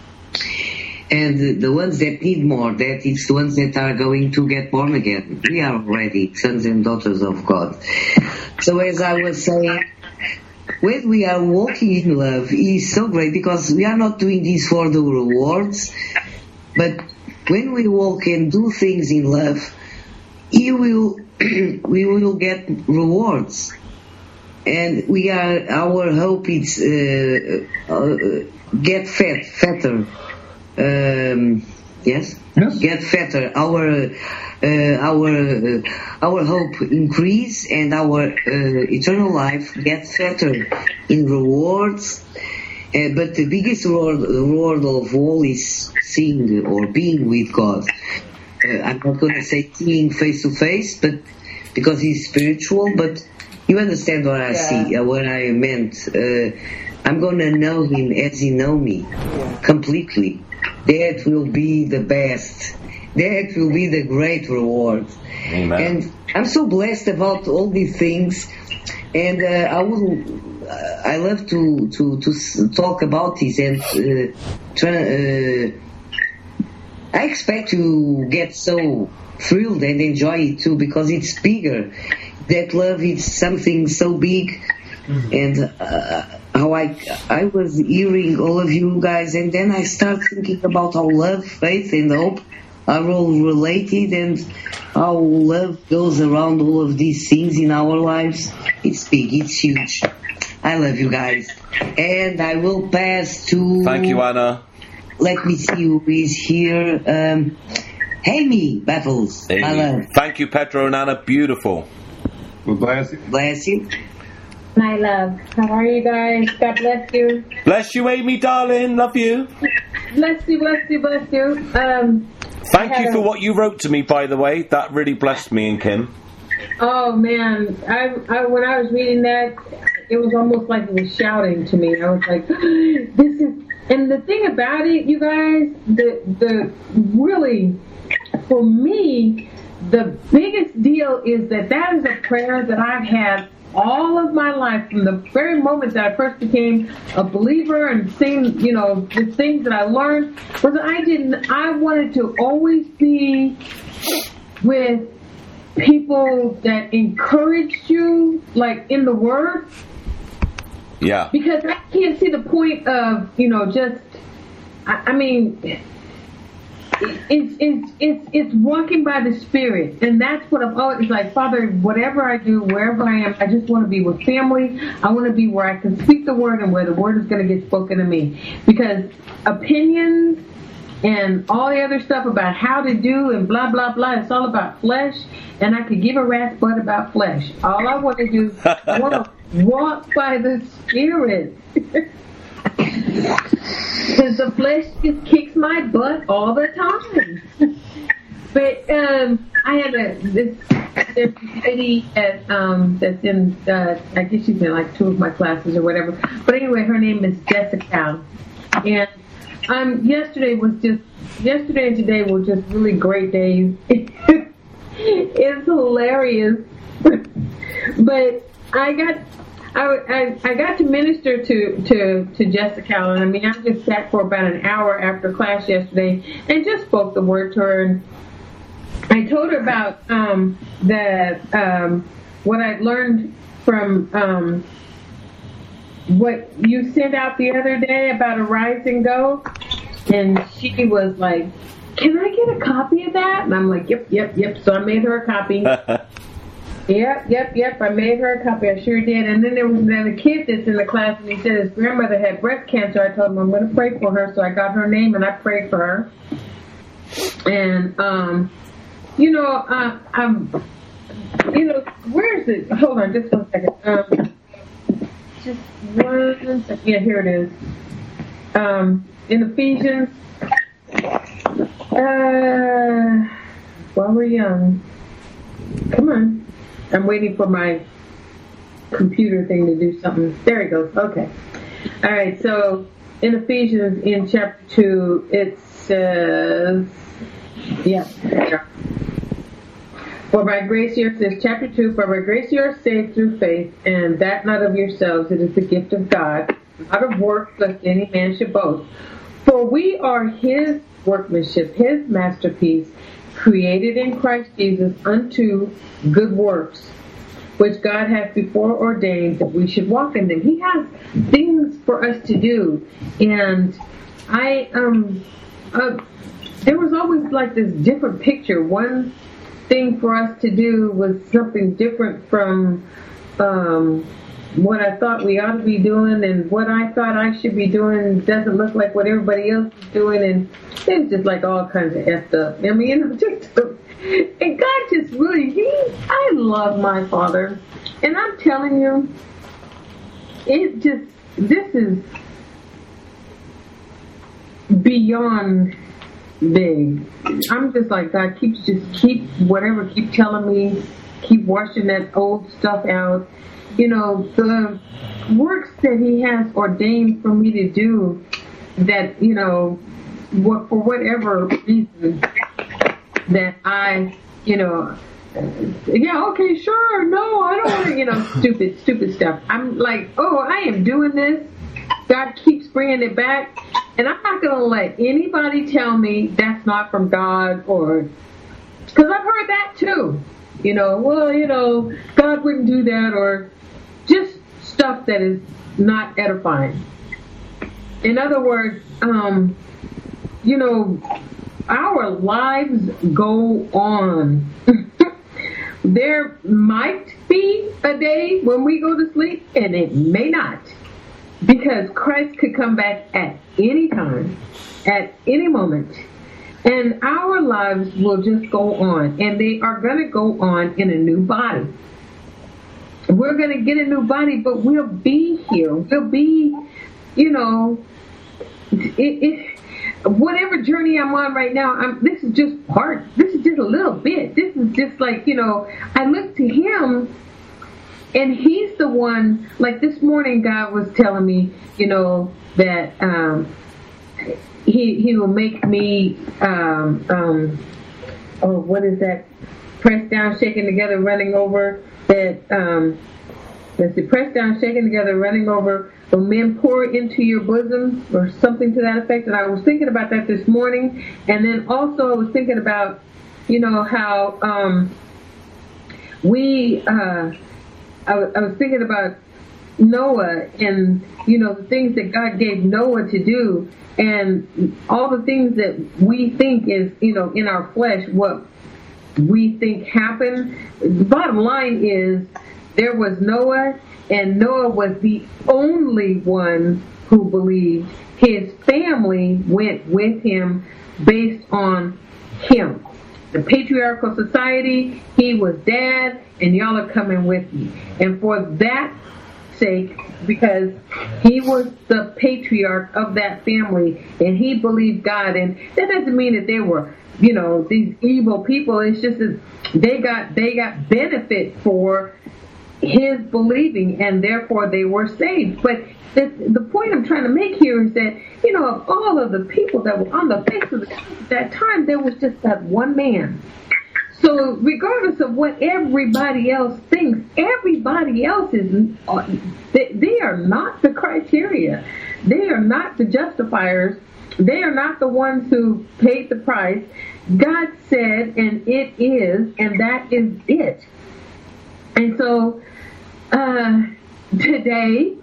And the, the ones that need more, that it's the ones that are going to get born again. We are already sons and daughters of God. So as I was saying, when we are walking in love, it is so great because we are not doing this for the rewards, but when we walk and do things in love, He will, we will get rewards. And we are, our hope is uh, uh, get fat, fatter. Um, yes? yes, get fatter. Our uh, our uh, our hope increase, and our uh, eternal life get fatter in rewards. Uh, but the biggest reward, reward of all is seeing or being with God. Uh, I'm not going to say seeing face to face, but because He's spiritual, but. You understand what I yeah. see, uh, what I meant. Uh, I'm going to know Him as He know me, yeah. completely. That will be the best. That will be the great reward. Amen. And I'm so blessed about all these things. And uh, I will, uh, I love to to to talk about this and uh, try. Uh, I expect to get so thrilled and enjoy it too because it's bigger. That love is something so big, mm-hmm. and uh, how I I was hearing all of you guys, and then I start thinking about how love, faith, and hope are all related, and how love goes around all of these things in our lives. It's big, it's huge. I love you guys, and I will pass to. Thank you, Anna. Let me see who is here. Um, Amy Battles, Amy. My love. Thank you, Pedro and Anna. Beautiful. God bless you. Bless you. My love. How are you guys? God bless you. Bless you, Amy, darling. Love you. Bless you, bless you, bless you. Um, Thank you for a... what you wrote to me, by the way. That really blessed me and Kim. Oh, man. I, I when I was reading that, it was almost like it was shouting to me. I was like, this is... And the thing about it, you guys, the the really, for me... The biggest deal is that that is a prayer that I've had all of my life from the very moment that I first became a believer and seen, you know, the things that I learned was that I didn't, I wanted to always be with people that encouraged you, like in the Word. Yeah. Because I can't see the point of, you know, just, I, I mean, it, it's, it's, it's, it's walking by the Spirit. And that's what I'm always like, Father, whatever I do, wherever I am, I just want to be with family. I want to be where I can speak the word and where the word is going to get spoken to me. Because opinions and all the other stuff about how to do and blah, blah, blah, it's all about flesh. And I could give a rat's butt about flesh. All I want to do is want to walk by the Spirit. Because the flesh just kicks my butt all the time. But um, I had a this there's this lady at um that's in uh, I guess she's in like two of my classes or whatever. But anyway, her name is Jessica, and um yesterday was just yesterday and today were just really great days. It's hilarious, but I got. I, I, I got to minister to, to, to Jessica, and I mean, I just sat for about an hour after class yesterday and just spoke the word to her. And I told her about um, that um, what I'd learned from um, what you sent out the other day about Arise and Go, and she was like, "Can I get a copy of that?" And I'm like, "Yep, yep, yep." So I made her a copy. Yep, yep, yep. I made her a copy. I sure did. And then there was another kid that's in the class, and he said his grandmother had breast cancer. I told him I'm going to pray for her, so I got her name and I prayed for her. And um, you know, uh, I'm, you know, where is it? Hold on, just one second. Um, just one second. Yeah, here it is. Um, in Ephesians, uh, while we're young, come on. I'm waiting for my computer thing to do something. There it goes. Okay. All right. So in Ephesians, in chapter two, it says, yeah. For by grace you are saved. Chapter two. For by grace you are saved through faith, and that not of yourselves. It is the gift of God, not of works, lest any man should boast. For we are His workmanship, His masterpiece, created in Christ Jesus unto good works, which God hath before ordained that we should walk in them. He has things for us to do, and I um uh, there was always like this different picture. One thing for us to do was something different from um what I thought we ought to be doing, and what I thought I should be doing doesn't look like what everybody else is doing, and it's just like all kinds of effed up. I mean, you know, just, and God just really, he, I love my Father, and I'm telling you, it just, this is beyond big. I'm just like, God, keep, just keep, whatever, keep telling me, keep washing that old stuff out. You know, the works that He has ordained for me to do, that, you know, what, for whatever reason that I, you know, yeah, okay, sure, no, I don't want to, you know, stupid, stupid stuff. I'm like, oh, I am doing this. God keeps bringing it back, and I'm not going to let anybody tell me that's not from God, or, because I've heard that too. You know, well, you know, God wouldn't do that, or just stuff that is not edifying. In other words, um, you know, our lives go on. There might be a day when we go to sleep, and it may not, because Christ could come back at any time, at any moment, and our lives will just go on, and they are going to go on in a new body. We're going to get a new body, but we'll be here. We'll be, you know, it, it, whatever journey I'm on right now, I'm, this is just part, this is just a little bit. This is just like, you know, I look to Him, and He's the one, like this morning God was telling me, you know, that um, he, he will make me, um, um, oh, what is that? Pressed down, shaken together, running over. That um, let's see, pressed down, shaken together, running over, will men pour into your bosom, or something to that effect. And I was thinking about that this morning, and then also I was thinking about, you know, how um, we. Uh, I, I was thinking about Noah and, you know, the things that God gave Noah to do, and all the things that we think is, you know, in our flesh, what we think happened. The bottom line is there was Noah, and Noah was the only one who believed. His family went with him based on him. The patriarchal society, he was dad, and y'all are coming with me. And for that sake, because he was the patriarch of that family, and he believed God, and that doesn't mean that they were, you know, these evil people. It's just that they got they got benefit for his believing, and therefore they were saved. But the, the point I'm trying to make here is that, you know, of all of the people that were on the face of the earth at that time, there was just that one man. So regardless of what everybody else thinks, everybody else is, they, they are not the criteria. They are not the justifiers. They are not the ones who paid the price. God said, and it is, and that is it. And so, uh, today,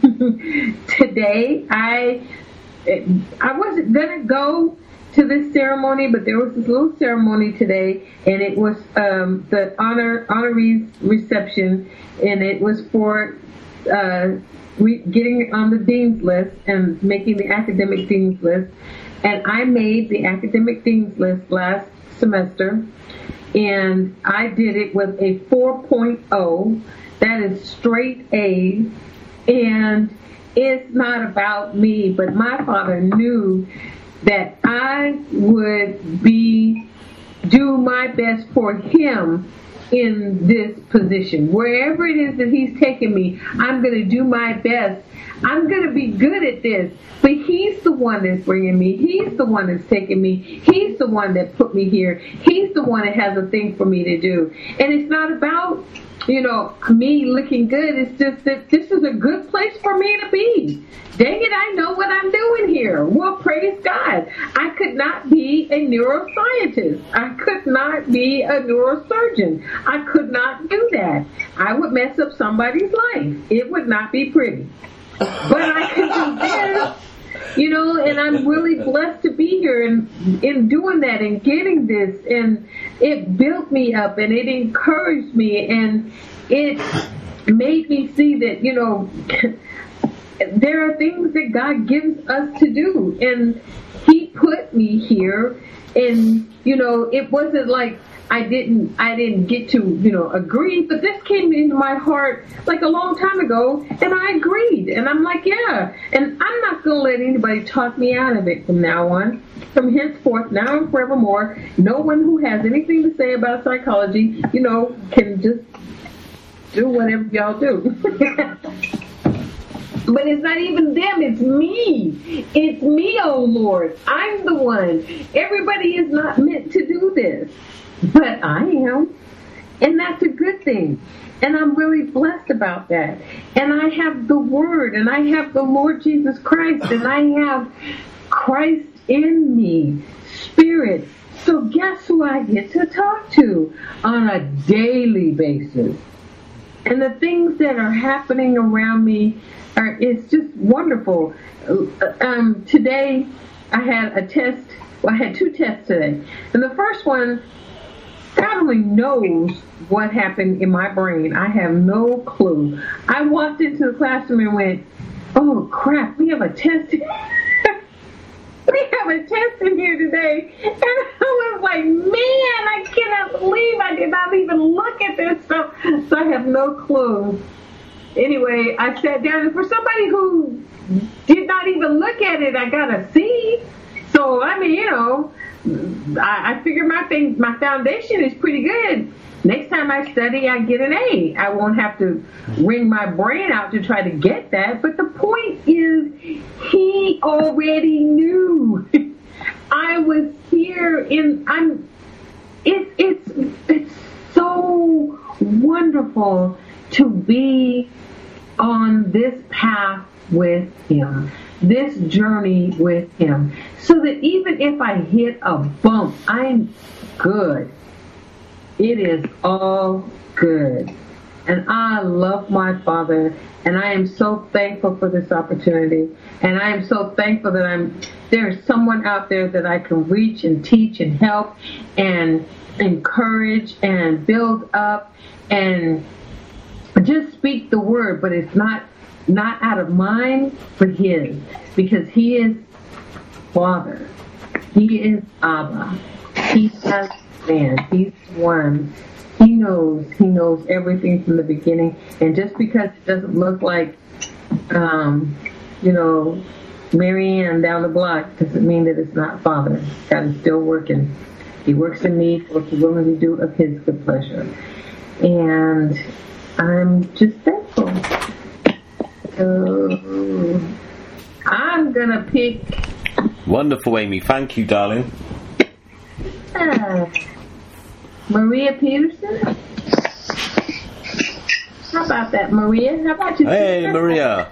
today, I, I wasn't gonna go to this ceremony, but there was this little ceremony today, and it was um, the honor honorees reception, and it was for uh, re- getting on the dean's list and making the academic dean's list. And I made the academic dean's list last semester, and I did it with a four point oh. That is straight A's, and it's not about me, but my father knew that I would be do my best for him in this position. Wherever it is that he's taking me, I'm going to do my best. I'm going to be good at this. But he's the one that's bringing me. He's the one that's taking me. He's the one that put me here. He's the one that has a thing for me to do. And it's not about, you know, me looking good. It's just that this is a good place for me to be. Dang it, I know what I'm doing here. Well, praise God. I could not be a neuroscientist. I could not be a neurosurgeon. I could not do that. I would mess up somebody's life. It would not be pretty. But I could do this, you know, and I'm really blessed to be here and in doing that and getting this. And it built me up and it encouraged me and it made me see that, you know, there are things that God gives us to do, and he put me here, and, you know, it wasn't like I didn't, I didn't get to, you know, agree, but this came into my heart like a long time ago, and I agreed, and I'm like, yeah, and I'm not going to let anybody talk me out of it from now on, from henceforth, now and forevermore. No one who has anything to say about psychology, you know, can just do whatever y'all do. But it's not even them, it's me. It's me, oh Lord. I'm the one. Everybody is not meant to do this. But I am. And that's a good thing. And I'm really blessed about that. And I have the Word, and I have the Lord Jesus Christ, and I have Christ in me, Spirit. So guess who I get to talk to on a daily basis? And the things that are happening around me, are, it's just wonderful. Um, today, I had a test. Well, I had two tests today. And the first one, God only knows what happened in my brain. I have no clue. I walked into the classroom and went, oh, crap, we have a test. We have a test in here today. And I was like, man, I cannot believe I did not even look at this stuff. So I have no clue. Anyway, I sat down, and for somebody who did not even look at it, I got a C. So, I mean, you know, I, I figure my thing, my foundation is pretty good. Next time I study, I get an A. I won't have to wring my brain out to try to get that. But the point is, he already knew. I was here in, I'm, it, it's, it's so wonderful to be on this path with him, this journey with him, so that even if I hit a bump, I'm good. It is all good. And I love my Father, and I am so thankful for this opportunity. And I am so thankful that I'm there's someone out there that I can reach and teach and help and encourage and build up and just speak the word, but it's not not out of mine, but his, because he is Father. He is Abba. He has man. He's one. He knows. He knows everything from the beginning. And just because it doesn't look like, um, you know, Marianne down the block, doesn't mean that it's not Father. God is still working. He works in me for what he's willing to do of his good pleasure. And I'm just thankful. So I'm going to pick... Wonderful, Amy. Thank you, darling. Uh, Maria Peterson? How about that, Maria? How about you? Hey, Maria.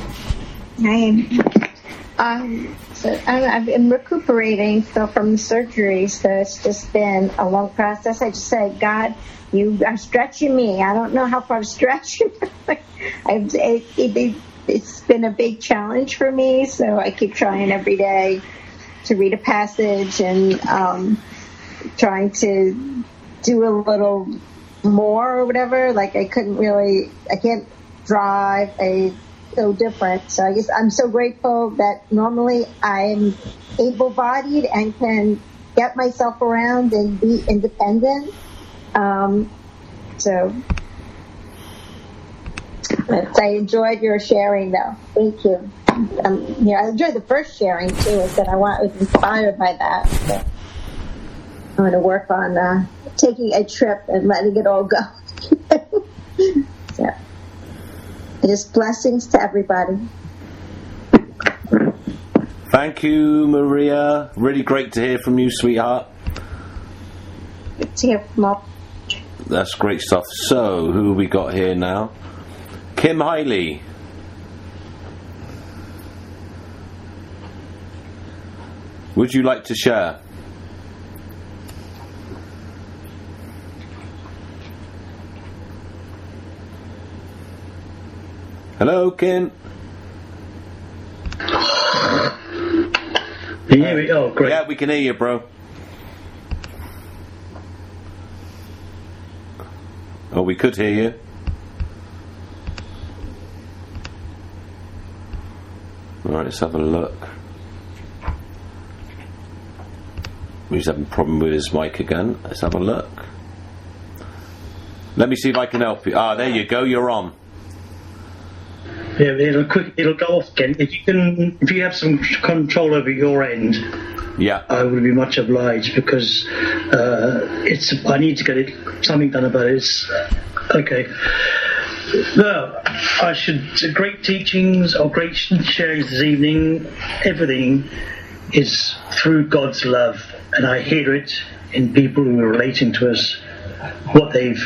Hi. Um, so I, I've been recuperating so from the surgery, so it's just been a long process. I just say, God, you are stretching me. I don't know how far to stretch you. I've, it, it, it's been a big challenge for me, so I keep trying every day to read a passage and um, trying to do a little more or whatever. Like I couldn't really, I can't drive. I so different. So I guess I'm so grateful that normally I'm able-bodied and can get myself around and be independent. Um, so I enjoyed your sharing, though. Thank you. Um, yeah, I enjoyed the first sharing too. Is that I want, I was inspired by that. So I'm going to work on uh, taking a trip and letting it all go. So. Just blessings to everybody. Thank you, Maria. Really great to hear from you, sweetheart. Good to hear from all. That's great stuff. So, who have we got here now? Kim Hiley. Would you like to share? Hello, Kim. Can you hear me? Oh, great. Yeah, we can hear you, bro. Oh, we could hear you. Alright, let's have a look. He's having a problem with his mic again. Let's have a look. Let me see if I can help you. Ah, there you go, you're on. Yeah, it'll quick. It'll go off again. If you can, if you have some control over your end, yeah, I would be much obliged because uh, it's. I need to get it something done about it. It's, okay. No, I should. Great teachings or great sharings this evening. Everything is through God's love, and I hear it in people who are relating to us, what they've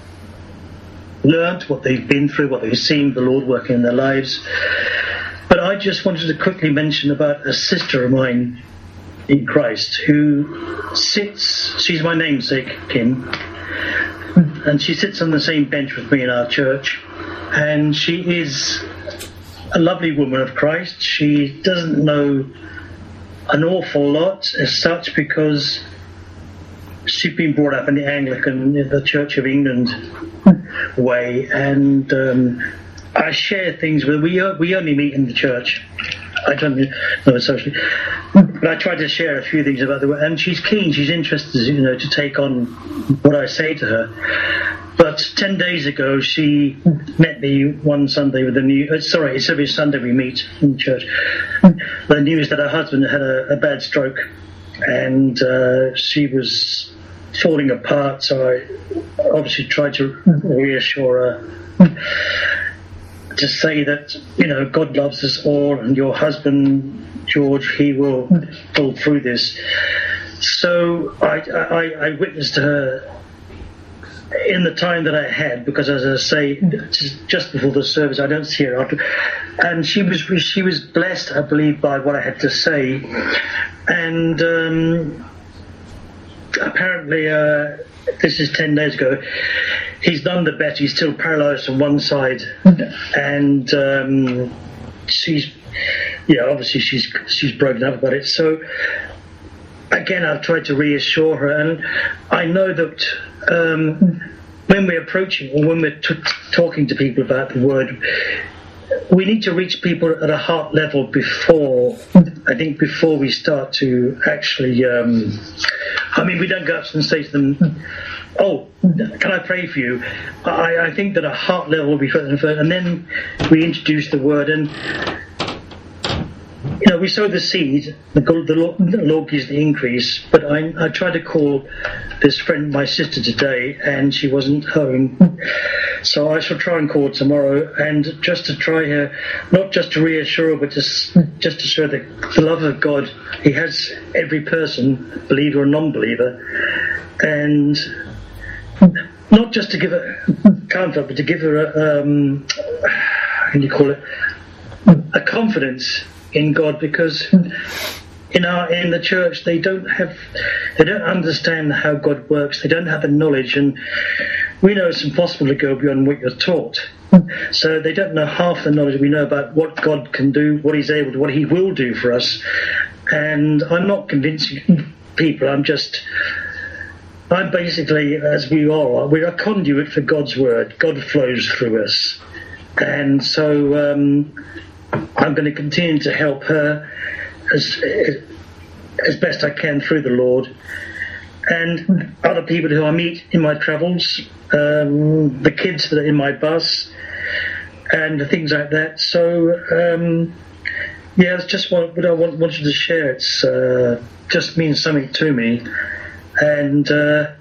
learned, what they've been through, what they've seen the Lord working in their lives. But I just wanted to quickly mention about a sister of mine in Christ who sits, she's my namesake, Kim, and she sits on the same bench with me in our church, and she is a lovely woman of Christ. She doesn't know an awful lot as such because she's been brought up in the Anglican, the Church of England way, and um, I share things with her. We, we only meet in the church. I don't know socially, but I try to share a few things about the way, and she's keen, she's interested, you know, to take on what I say to her. But ten days ago, she met me one Sunday with the news. Uh, sorry, it's every Sunday we meet in church. The news that her husband had a, a bad stroke, and uh, she was falling apart, so I obviously tried to reassure her, to say that, you know, God loves us all, and your husband, George, he will pull through this. So I, I, I witnessed to her in the time that I had, because as I say, just before the service, I don't see her after, and she was she was blessed, I believe, by what I had to say, and um, apparently, uh, this is ten days ago, he's none the better. He's still paralysed on one side, and um, she's, yeah, obviously she's she's broken up about it. So again, I've tried to reassure her, and I know that um, when we're approaching or when we're t- talking to people about the word, we need to reach people at a heart level before, I think, before we start to actually, um, I mean, we don't go up and say to them, oh, can I pray for you? I, I think that a heart level will be first and first, and then we introduce the word, and, you know, we sow the seed, the, the, Lord, the Lord gives the increase, but I, I tried to call this friend, my sister, today, and she wasn't home. So I shall try and call tomorrow, and just to try her, not just to reassure her, but just, just to show the, the love of God. He has every person, believer or non-believer, and not just to give her comfort, but to give her a, um, how can you call it, a confidence in God, because in our in the church they don't have, they don't understand how God works. They don't have the knowledge, and we know it's impossible to go beyond what you're taught. So they don't know half the knowledge we know about what God can do, what He's able to, what He will do for us. And I'm not convincing people. I'm just, I'm basically, as we are, we're a conduit for God's word. God flows through us, and so um, I'm going to continue to help her as as best I can through the Lord, and other people who I meet in my travels, um, the kids that are in my bus, and things like that. So um, yeah, it's just what, what I want, wanted to share. It's uh, just means something to me, and uh,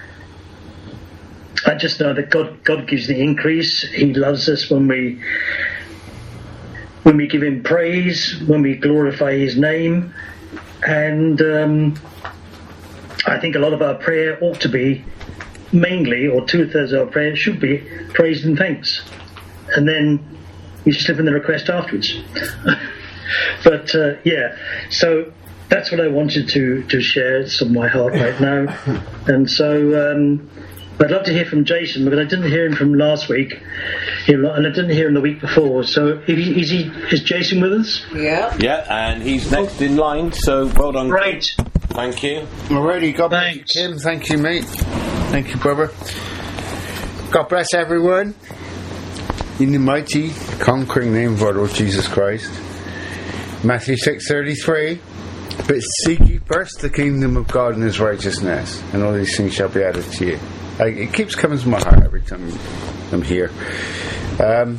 I just know that God God gives the increase. He loves us when we when we give Him praise, when we glorify His name. And um, I think a lot of our prayer ought to be, mainly, or two-thirds of our prayer should be praise and thanks. And then you slip in the request afterwards. But, uh, yeah, so that's what I wanted to, to share. It's on my heart right now. And so um, I'd love to hear from Jason, because I didn't hear him from last week, and I didn't hear him the week before. So is he? Is Jason with us? Yeah. Yeah, and he's next in line, so well done. Great. Thank you. Alrighty, God bless Thanks. Kim. Thank you, mate. Thank you, brother. God bless everyone. In the mighty, conquering name of our Lord Jesus Christ. Matthew six thirty-three. But seek ye first the kingdom of God and His righteousness, and all these things shall be added to you. I, it keeps coming to my heart every time I'm here. Um,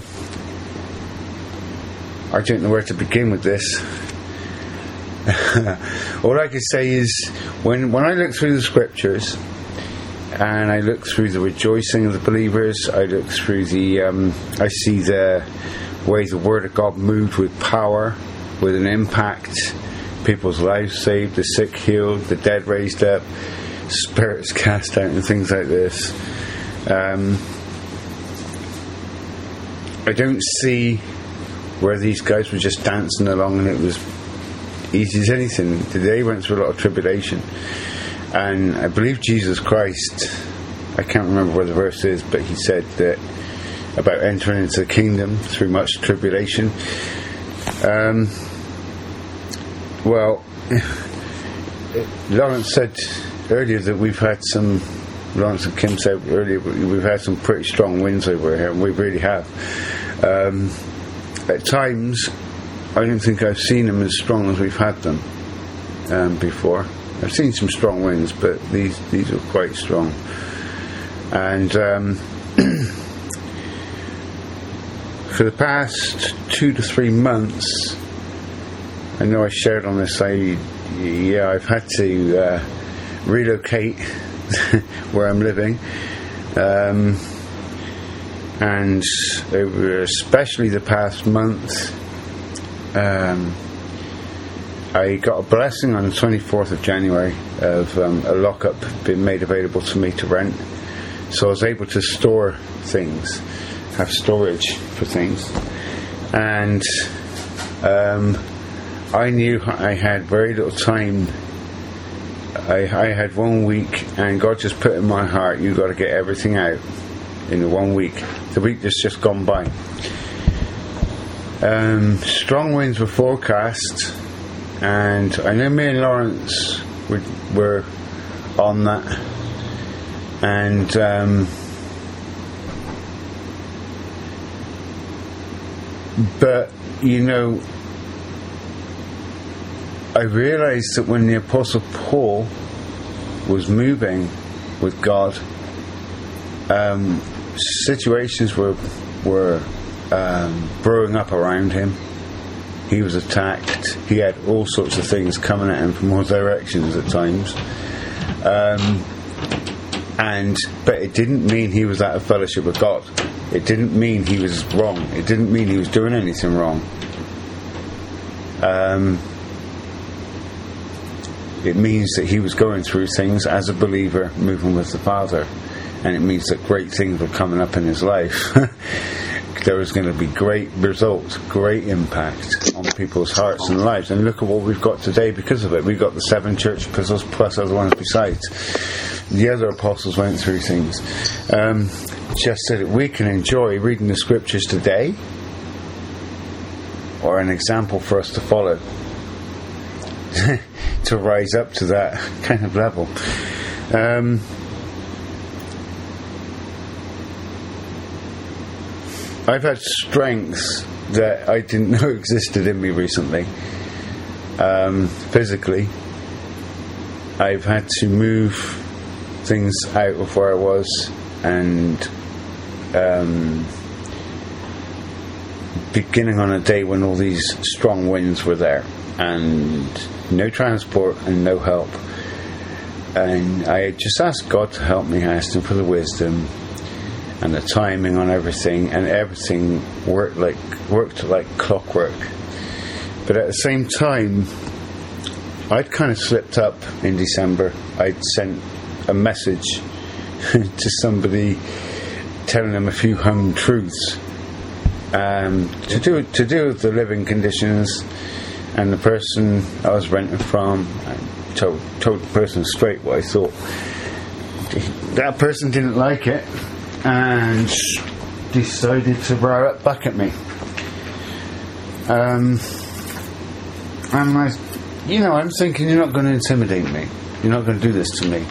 I don't know where to begin with this. All I can say is, when when I look through the scriptures, and I look through the rejoicing of the believers, I look through the, um, I see the way the Word of God moved with power, with an impact, people's lives saved, the sick healed, the dead raised up, spirits cast out, and things like this. Um, I don't see where these guys were just dancing along and it was easy as anything. They went through a lot of tribulation, and I believe Jesus Christ, I can't remember where the verse is, but He said that about entering into the kingdom through much tribulation. Um, well, Lawrence said earlier that we've had some, Lawrence and Kim said earlier, we've had some pretty strong winds over here, and we really have. Um, at times, I don't think I've seen them as strong as we've had them um, before. I've seen some strong winds, but these these are quite strong. And um, for the past two to three months, I know I shared on this, I, yeah, I've had to uh, relocate where I'm living. Um, and over, especially the past month, um, I got a blessing on the twenty-fourth of January of um, a lockup being made available to me to rent. So I was able to store things, have storage for things. And um, I knew I had very little time. I, I had one week, and God just put in my heart, you've got to get everything out. in the one week, the week that's just gone by. Um, strong winds were forecast, and I know me and Lawrence were, were on that, and um, but you know, I realised that when the Apostle Paul was moving with God, um, situations were were um, brewing up around him. He was attacked. He had all sorts of things coming at him from all directions at times. Um, and but it didn't mean he was out of fellowship with God. It didn't mean he was wrong. It didn't mean he was doing anything wrong. Um, it means that he was going through things as a believer, moving with the Father, and it means that great things were coming up in his life. There was going to be great results, great impact on people's hearts and lives. And look at what we've got today because of it. We've got the seven church epistles plus other ones besides. The other apostles went through things. Um, just so that we can enjoy reading the scriptures today, or an example for us to follow, to rise up to that kind of level. Um, I've had strengths that I didn't know existed in me recently. Um, physically, I've had to move things out of where I was, and um, beginning on a day when all these strong winds were there, and no transport and no help. And I just asked God to help me. I asked Him for the wisdom and the timing on everything, and everything worked like worked like clockwork. But at the same time, I'd kind of slipped up in December. I'd sent a message to somebody telling them a few home truths um, to do to do with the living conditions, and the person I was renting from, I told told the person straight what I thought. That person didn't like it and decided to row it back at me. Um, and I, you know, I'm thinking, you're not going to intimidate me. You're not going to do this to me.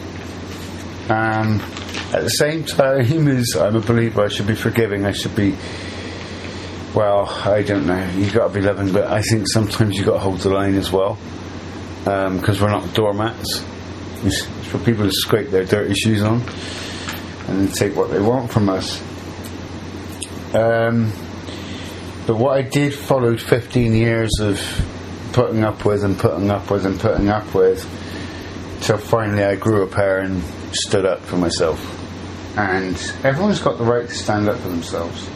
Um, at the same time as I'm a believer, I should be forgiving. I should be, well, I don't know. You've got to be loving, but I think sometimes you've got to hold the line as well. Because um, we're not doormats. It's for people to scrape their dirty shoes on and then take what they want from us. Um, but what I did followed fifteen years of putting up with and putting up with and putting up with, till finally I grew a pair and stood up for myself. And everyone's got the right to stand up for themselves.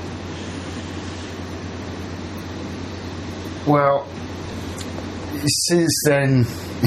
Well, since then,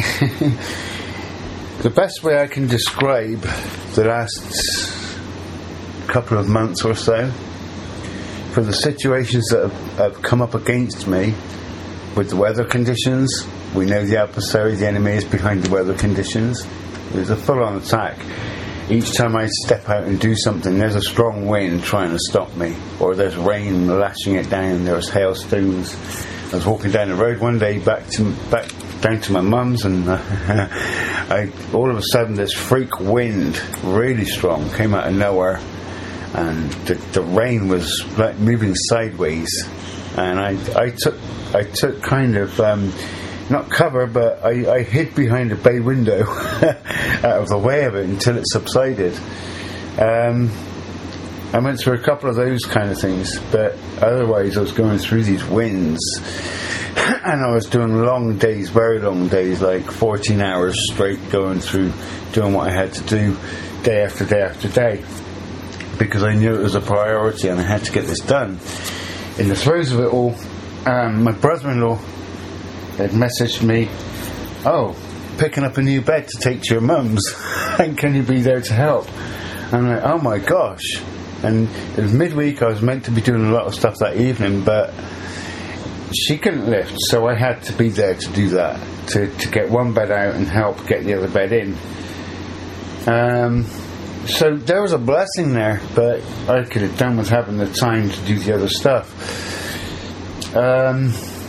the best way I can describe the last couple of months or so, for the situations that have, have come up against me with the weather conditions, we know the adversary, the enemy, is behind the weather conditions. There's a full-on attack. Each time I step out and do something, there's a strong wind trying to stop me, or there's rain lashing it down, there's hailstones. I was walking down the road one day back to back down to my mum's, and uh, I all of a sudden this freak wind, really strong, came out of nowhere, and the, the rain was like moving sideways, and I I took I took kind of um, not cover, but I, I hid behind a bay window out of the way of it until it subsided. Um, I went through a couple of those kind of things, but otherwise I was going through these winds, and I was doing long days, very long days, like fourteen hours straight, going through, doing what I had to do, day after day after day, because I knew it was a priority and I had to get this done. In the throes of it all, um, my brother-in-law had messaged me, oh, picking up a new bed to take to your mum's, and can you be there to help? I'm like, oh my gosh. And it was midweek, I was meant to be doing a lot of stuff that evening, but she couldn't lift, so I had to be there to do that, to, to get one bed out and help get the other bed in. Um, so there was a blessing there, but I could have done with having the time to do the other stuff. Um,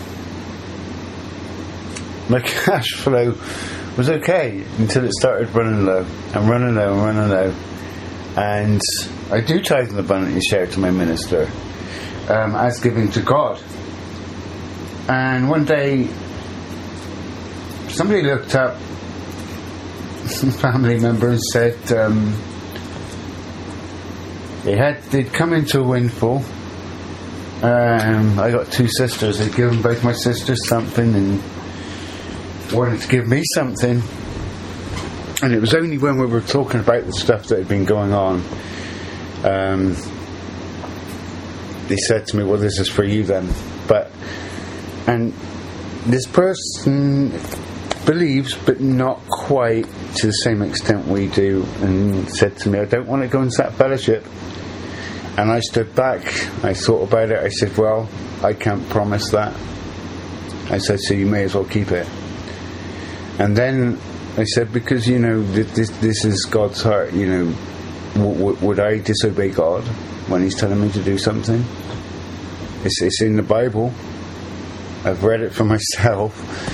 my cash flow was okay until it started running low and running low and running low. And I do tithe and abundantly share to my minister um, as giving to God. And one day somebody looked up, a family member, and said um, they had they'd come into a windfall. Um, I got two sisters. They'd given both my sisters something and wanted to give me something. And it was only when we were talking about the stuff that had been going on, um, they said to me, well, this is for you then. But, and this person believes, but not quite to the same extent we do, and said to me, I don't want to go into that fellowship. And I stood back, I thought about it, I said, well, I can't promise that. I said, so you may as well keep it. And then I said, because, you know, this this is God's heart, you know, w- w- would I disobey God when He's telling me to do something? It's, it's in the Bible. I've read it for myself.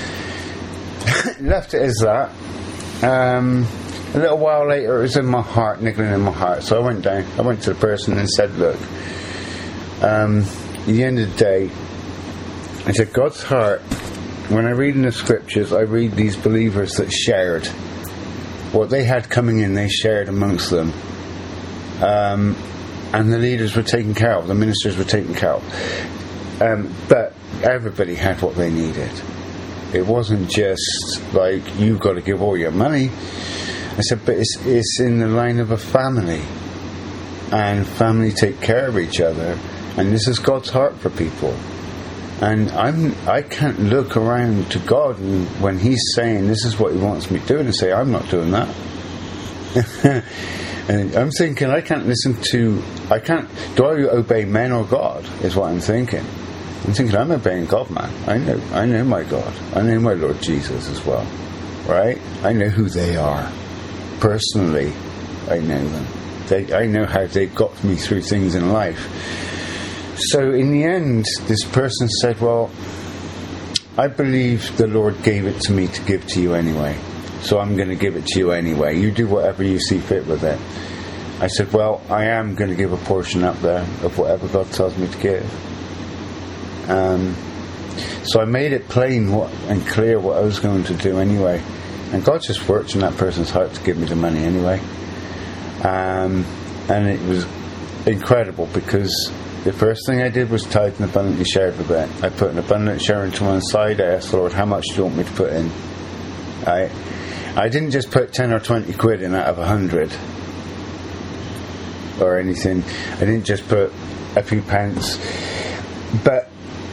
Left it as that. Um, a little while later, it was in my heart, niggling in my heart. So I went down, I went to the person and said, look, um, at the end of the day, I said, God's heart, when I read in the scriptures, I read these believers that shared. What they had coming in, they shared amongst them. Um, and the leaders were taken care of, the ministers were taken care of. Um, but everybody had what they needed. It wasn't just like, you've got to give all your money. I said, but it's, it's in the line of a family. And family take care of each other. And this is God's heart for people. And I'm, I can't look around to God and when He's saying this is what He wants me to do, and say, I'm not doing that. And I'm thinking, I can't listen to, I can't, do I obey men or God, is what I'm thinking. I'm thinking, I'm obeying God, man. I know, I know my God. I know my Lord Jesus as well. Right? I know who they are. Personally, I know them. They, I know how they've got me through things in life. So in the end, this person said, well, I believe the Lord gave it to me to give to you anyway. So I'm going to give it to you anyway. You do whatever you see fit with it. I said, well, I am going to give a portion up there of whatever God tells me to give. Um, so I made it plain what, and clear what I was going to do anyway. And God just worked in that person's heart to give me the money anyway. Um, and it was incredible because the first thing I did was tithe and abundantly shared with it. I put an abundant share into one side. I asked the Lord, how much do you want me to put in? I, I didn't just put ten or twenty quid in out of a hundred or anything. I didn't just put a few pence. But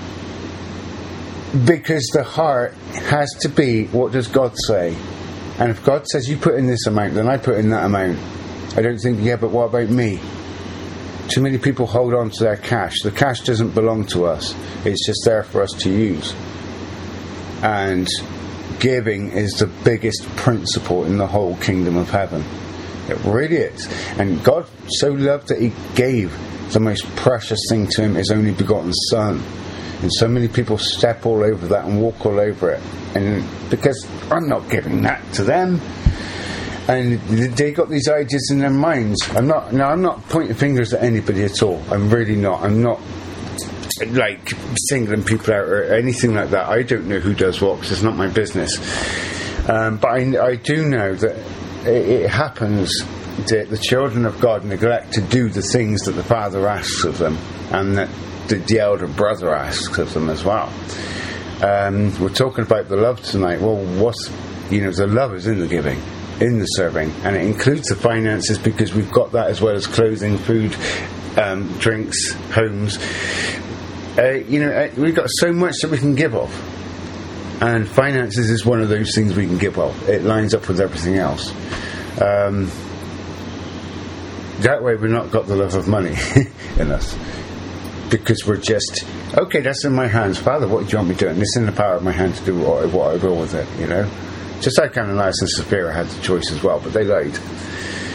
because the heart has to be, what does God say? And if God says you put in this amount, then I put in that amount. I don't think, yeah, but what about me? Too many people hold on to their cash. The cash doesn't belong to us. It's just there for us to use. And giving is the biggest principle in the whole kingdom of heaven. It really is. And God so loved that He gave the most precious thing to Him, His only begotten Son. And so many people step all over that and walk all over it. And because I'm not giving that to them. And they got these ideas in their minds. I'm not. No, I'm not pointing fingers at anybody at all. I'm really not. I'm not like singling people out or anything like that. I don't know who does what because it's not my business. Um, but I, I do know that it, it happens that the children of God neglect to do the things that the Father asks of them, and that the, the elder brother asks of them as well. Um, we're talking about the love tonight. Well, what's you know the love is in the giving, in the serving, and it includes the finances because we've got that as well as clothing, food, um, drinks, homes. Uh, you know, uh, we've got so much that we can give of, and finances is one of those things we can give of. It lines up with everything else. Um, that way, we've not got the love of money in us because we're just okay. That's in my hands, Father. What do you want me doing? It's in the power of my hand to do what, what I will with it. You know. Just like Ananias and Sapphira had the choice as well, but they lied.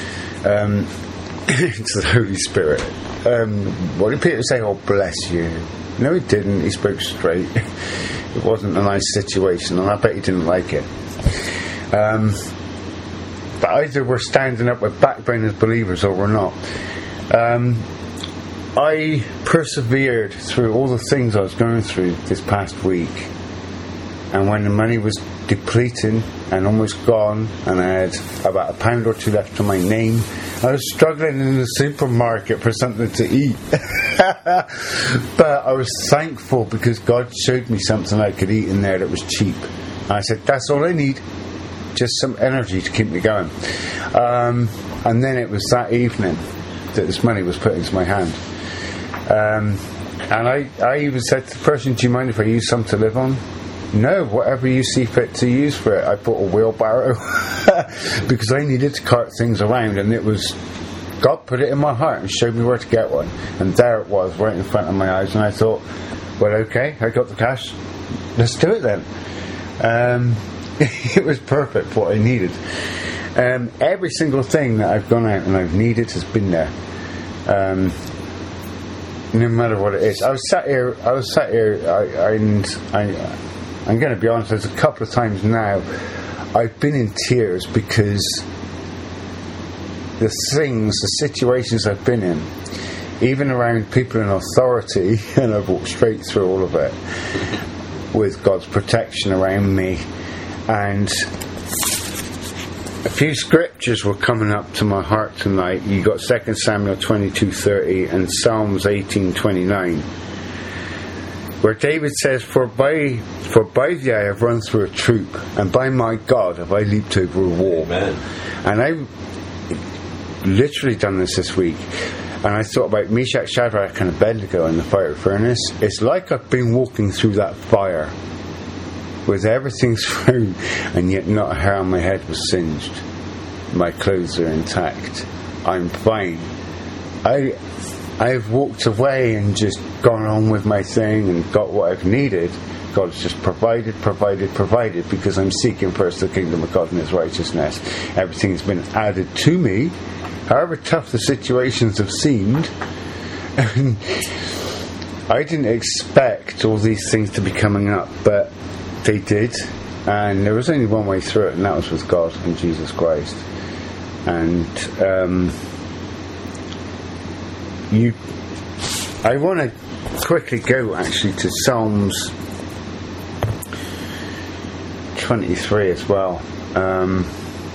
um, to the Holy Spirit. Um, what did Peter say? Oh, bless you. No, he didn't. He spoke straight. It wasn't a nice situation, and I bet he didn't like it. Um, but either we're standing up with backbone as believers or we're not. Um, I persevered through all the things I was going through this past week, and when the money was depleting and almost gone, and I had about a pound or two left to my name, I was struggling in the supermarket for something to eat. But I was thankful because God showed me something I could eat in there that was cheap. And I said, that's all I need, just some energy to keep me going. Um, and then it was that evening that this money was put into my hand. Um, and I, I even said to the person, do you mind if I use some to live on? No, whatever you see fit to use for it. I bought a wheelbarrow because I needed to cart things around, and it was, God put it in my heart and showed me where to get one, and there it was right in front of my eyes, and I thought, well, okay, I got the cash, let's do it then. Um, it was perfect, what I needed. Um, every single thing that I've gone out and I've needed has been there. Um, no matter what it is. I was sat here, I was sat here, I, and I, I'm going to be honest, there's a couple of times now I've been in tears because the things, the situations I've been in, even around people in authority, and I've walked straight through all of it with God's protection around me, and a few scriptures were coming up to my heart tonight. You got Second Samuel twenty-two thirty and Psalms eighteen twenty-nine, where David says, For by for by thee I have run through a troop, and by my God have I leaped over a wall. Amen. And I've literally done this this week, and I thought about Meshach, Shadrach and Abednego in the fire furnace. It's like I've been walking through that fire with everything through, and yet not a hair on my head was singed. My clothes are intact. I'm fine. I I've walked away and just gone on with my thing and got what I've needed. God's just provided, provided, provided, because I'm seeking first the kingdom of God and His righteousness. Everything's been added to me, however tough the situations have seemed. I didn't expect all these things to be coming up, but they did, and there was only one way through it, and that was with God and Jesus Christ. And um, you, I want to quickly go actually to Psalms twenty-three as well. Um,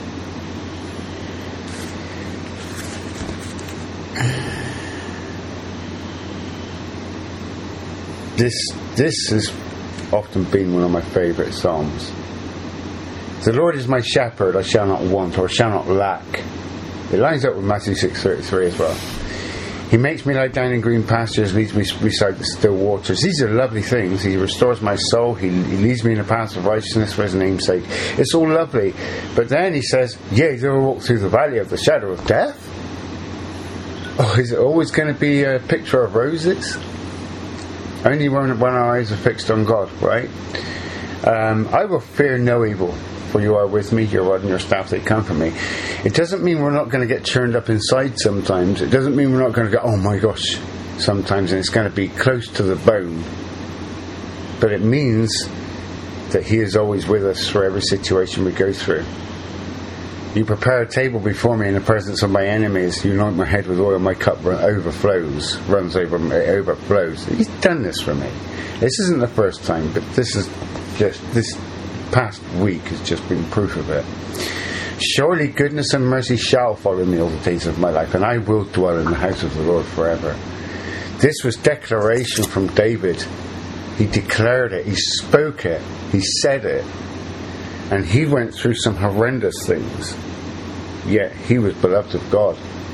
this this has often been one of my favourite psalms. The Lord is my shepherd, I shall not want, or shall not lack. It lines up with Matthew six thirty-three as well. He makes me lie down in green pastures, leads me beside the still waters. These are lovely things. He restores my soul. He, he leads me in the path of righteousness for His name's sake. It's all lovely. But then He says, yea, though I walk through the valley of the shadow of death. Oh, is it always going to be a picture of roses? Only when, when our eyes are fixed on God, right? Um, I will fear no evil, for you are with me, your rod and your staff, they comfort me. It doesn't mean we're not going to get churned up inside sometimes. It doesn't mean we're not going to go, oh my gosh, sometimes, and it's going to be close to the bone. But it means that He is always with us for every situation we go through. You prepare a table before me in the presence of my enemies. You anoint my head with oil. My cup overflows, runs over, overflows. He's done this for me. This isn't the first time, but this is just this past week has just been proof of it. Surely goodness and mercy shall follow me all the days of my life, and I will dwell in the house of the Lord forever. This was declaration from David. He declared it. He spoke it. He said it. And he went through some horrendous things, yet he was beloved of God.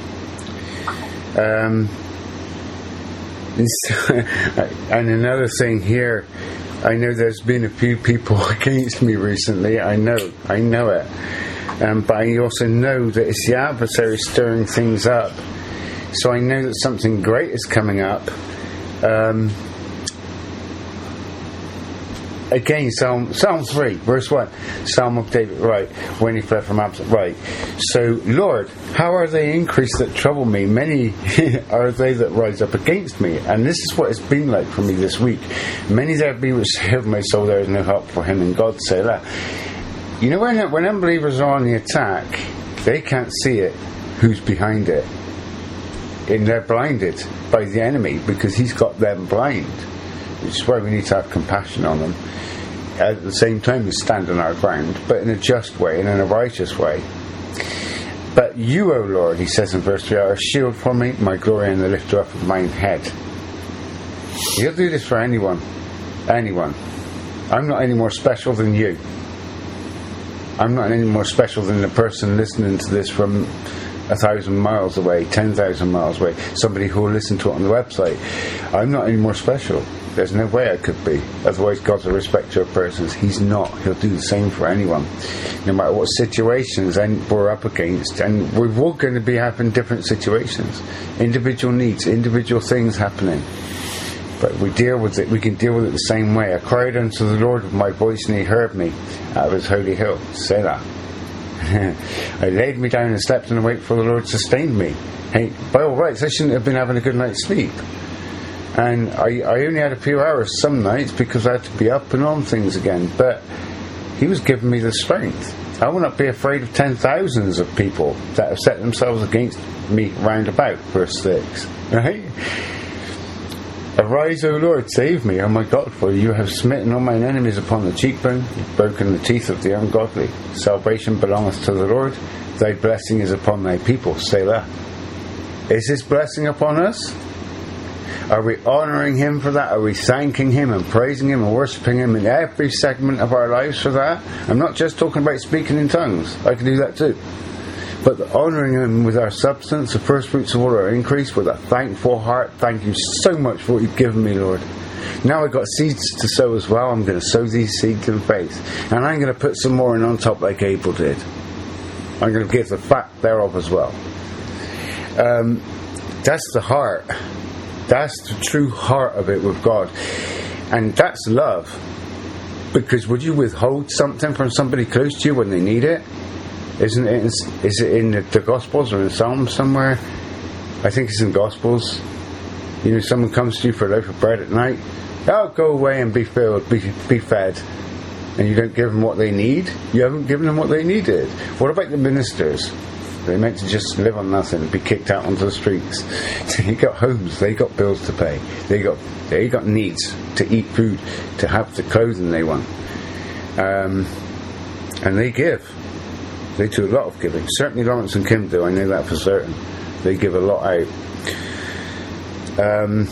Um, and another thing here, I know there's been a few people against me recently. I know, I know it. Um, but I also know that it's the adversary stirring things up. So I know that something great is coming up. Um, again, Psalm Psalm three, verse one. Psalm of David, right, when he fled from Absalom, right. So, Lord, how are they increased that trouble me? Many are they that rise up against me. And this is what it's been like for me this week. Many there be which say of my soul, there is no help for him, and God say that. You know, when, when unbelievers are on the attack, they can't see it, who's behind it. And they're blinded by the enemy because he's got them blind. Which is why we need to have compassion on them. At the same time, we stand on our ground, but in a just way and in a righteous way. But you, O Lord, he says in verse three, are a shield for me, my glory and the lifter up of mine head. He'll do this for anyone. Anyone. I'm not any more special than you. I'm not any more special than the person listening to this from a thousand miles away, ten thousand miles away, somebody who will listen to it on the website. I'm not any more special. There's no way I could be. Otherwise, God's a respecter of persons. He's not. He'll do the same for anyone. No matter what situations we're up against. And we're all going to be having different situations. Individual needs, individual things happening. But we deal with it. We can deal with it the same way. I cried unto the Lord with my voice, and he heard me out of his holy hill. Say that. I laid me down and slept in the wait for the Lord sustained me. Hey, by all rights, I shouldn't have been having a good night's sleep. And I, I only had a few hours some nights because I had to be up and on things again. But he was giving me the strength. I will not be afraid of ten thousands of people that have set themselves against me round about. Verse six. Right? Arise, O Lord, save me, O my God, for you have smitten all mine enemies upon the cheekbone, you've broken the teeth of the ungodly. Salvation belongeth to the Lord, thy blessing is upon thy people. Selah. Is his blessing upon us? Are we honouring him for that? Are we thanking him and praising him and worshipping him in every segment of our lives for that? I'm not just talking about speaking in tongues. I can do that too. But honouring him with our substance, the first fruits of all our increase, with a thankful heart. Thank you so much for what you've given me, Lord. Now I've got seeds to sow as well. I'm going to sow these seeds in faith. And I'm going to put some more in on top like Abel did. I'm going to give the fat thereof as well. Um, that's the heart. That's the true heart of it with God. And that's love. Because would you withhold something from somebody close to you when they need it? Isn't it? In, is it in the, the Gospels or in Psalms somewhere? I think it's in Gospels. You know, someone comes to you for a loaf of bread at night. Oh, go away and be filled, be, be fed. And you don't give them what they need? You haven't given them what they needed. What about the ministers? They're meant to just live on nothing and be kicked out onto the streets. They got homes, they got bills to pay, they got they got needs to eat food, to have the clothing they want, um, and they give. They do a lot of giving. Certainly Lawrence and Kim do. I know that for certain. They give a lot out. Um,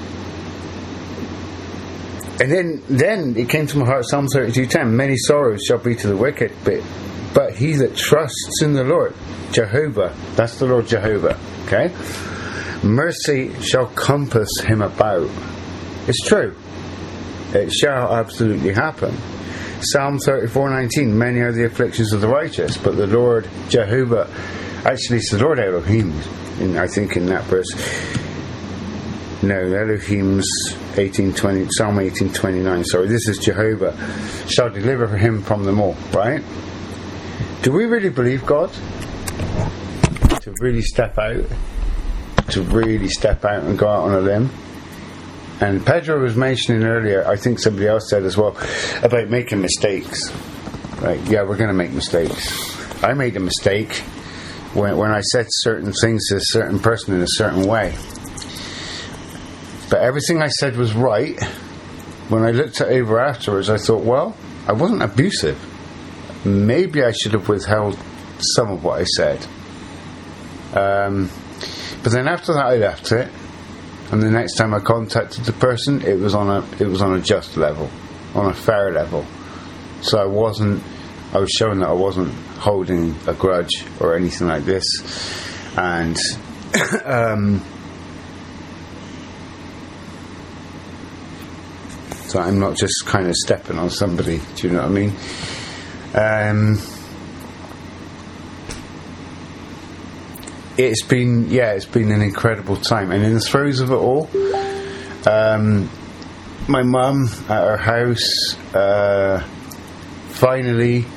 and then, then it came to my heart. Psalm thirty-two ten. Many sorrows shall be to the wicked, but but he that trusts in the Lord. Jehovah, that's the Lord Jehovah, okay? Mercy shall compass him about. It's true. It shall absolutely happen. Psalm thirty-four nineteen. Many are the afflictions of the righteous, but the Lord Jehovah, actually it's the Lord Elohim, in, I think in that verse. No, Elohim's eighteen twenty, Psalm eighteen twenty-nine, sorry, this is Jehovah, shall deliver him from them all, right? Do we really believe God? To really step out, to really step out and go out on a limb. And Pedro was mentioning earlier, I think somebody else said as well, about making mistakes. Right? Yeah, we're going to make mistakes. I made a mistake when when I said certain things to a certain person in a certain way. But everything I said was right. When I looked it over afterwards, I thought, well, I wasn't abusive. Maybe I should have withheld some of what I said. Um, but then after that I left it, and the next time I contacted the person, it was on a it was on a just level, on a fair level. So I wasn't I was showing that I wasn't holding a grudge or anything like this. And um, so I'm not just kind of stepping on somebody, do you know what I mean? Um It's been, yeah, it's been an incredible time, and in the throes of it all, um, my mum at her house. Uh, finally,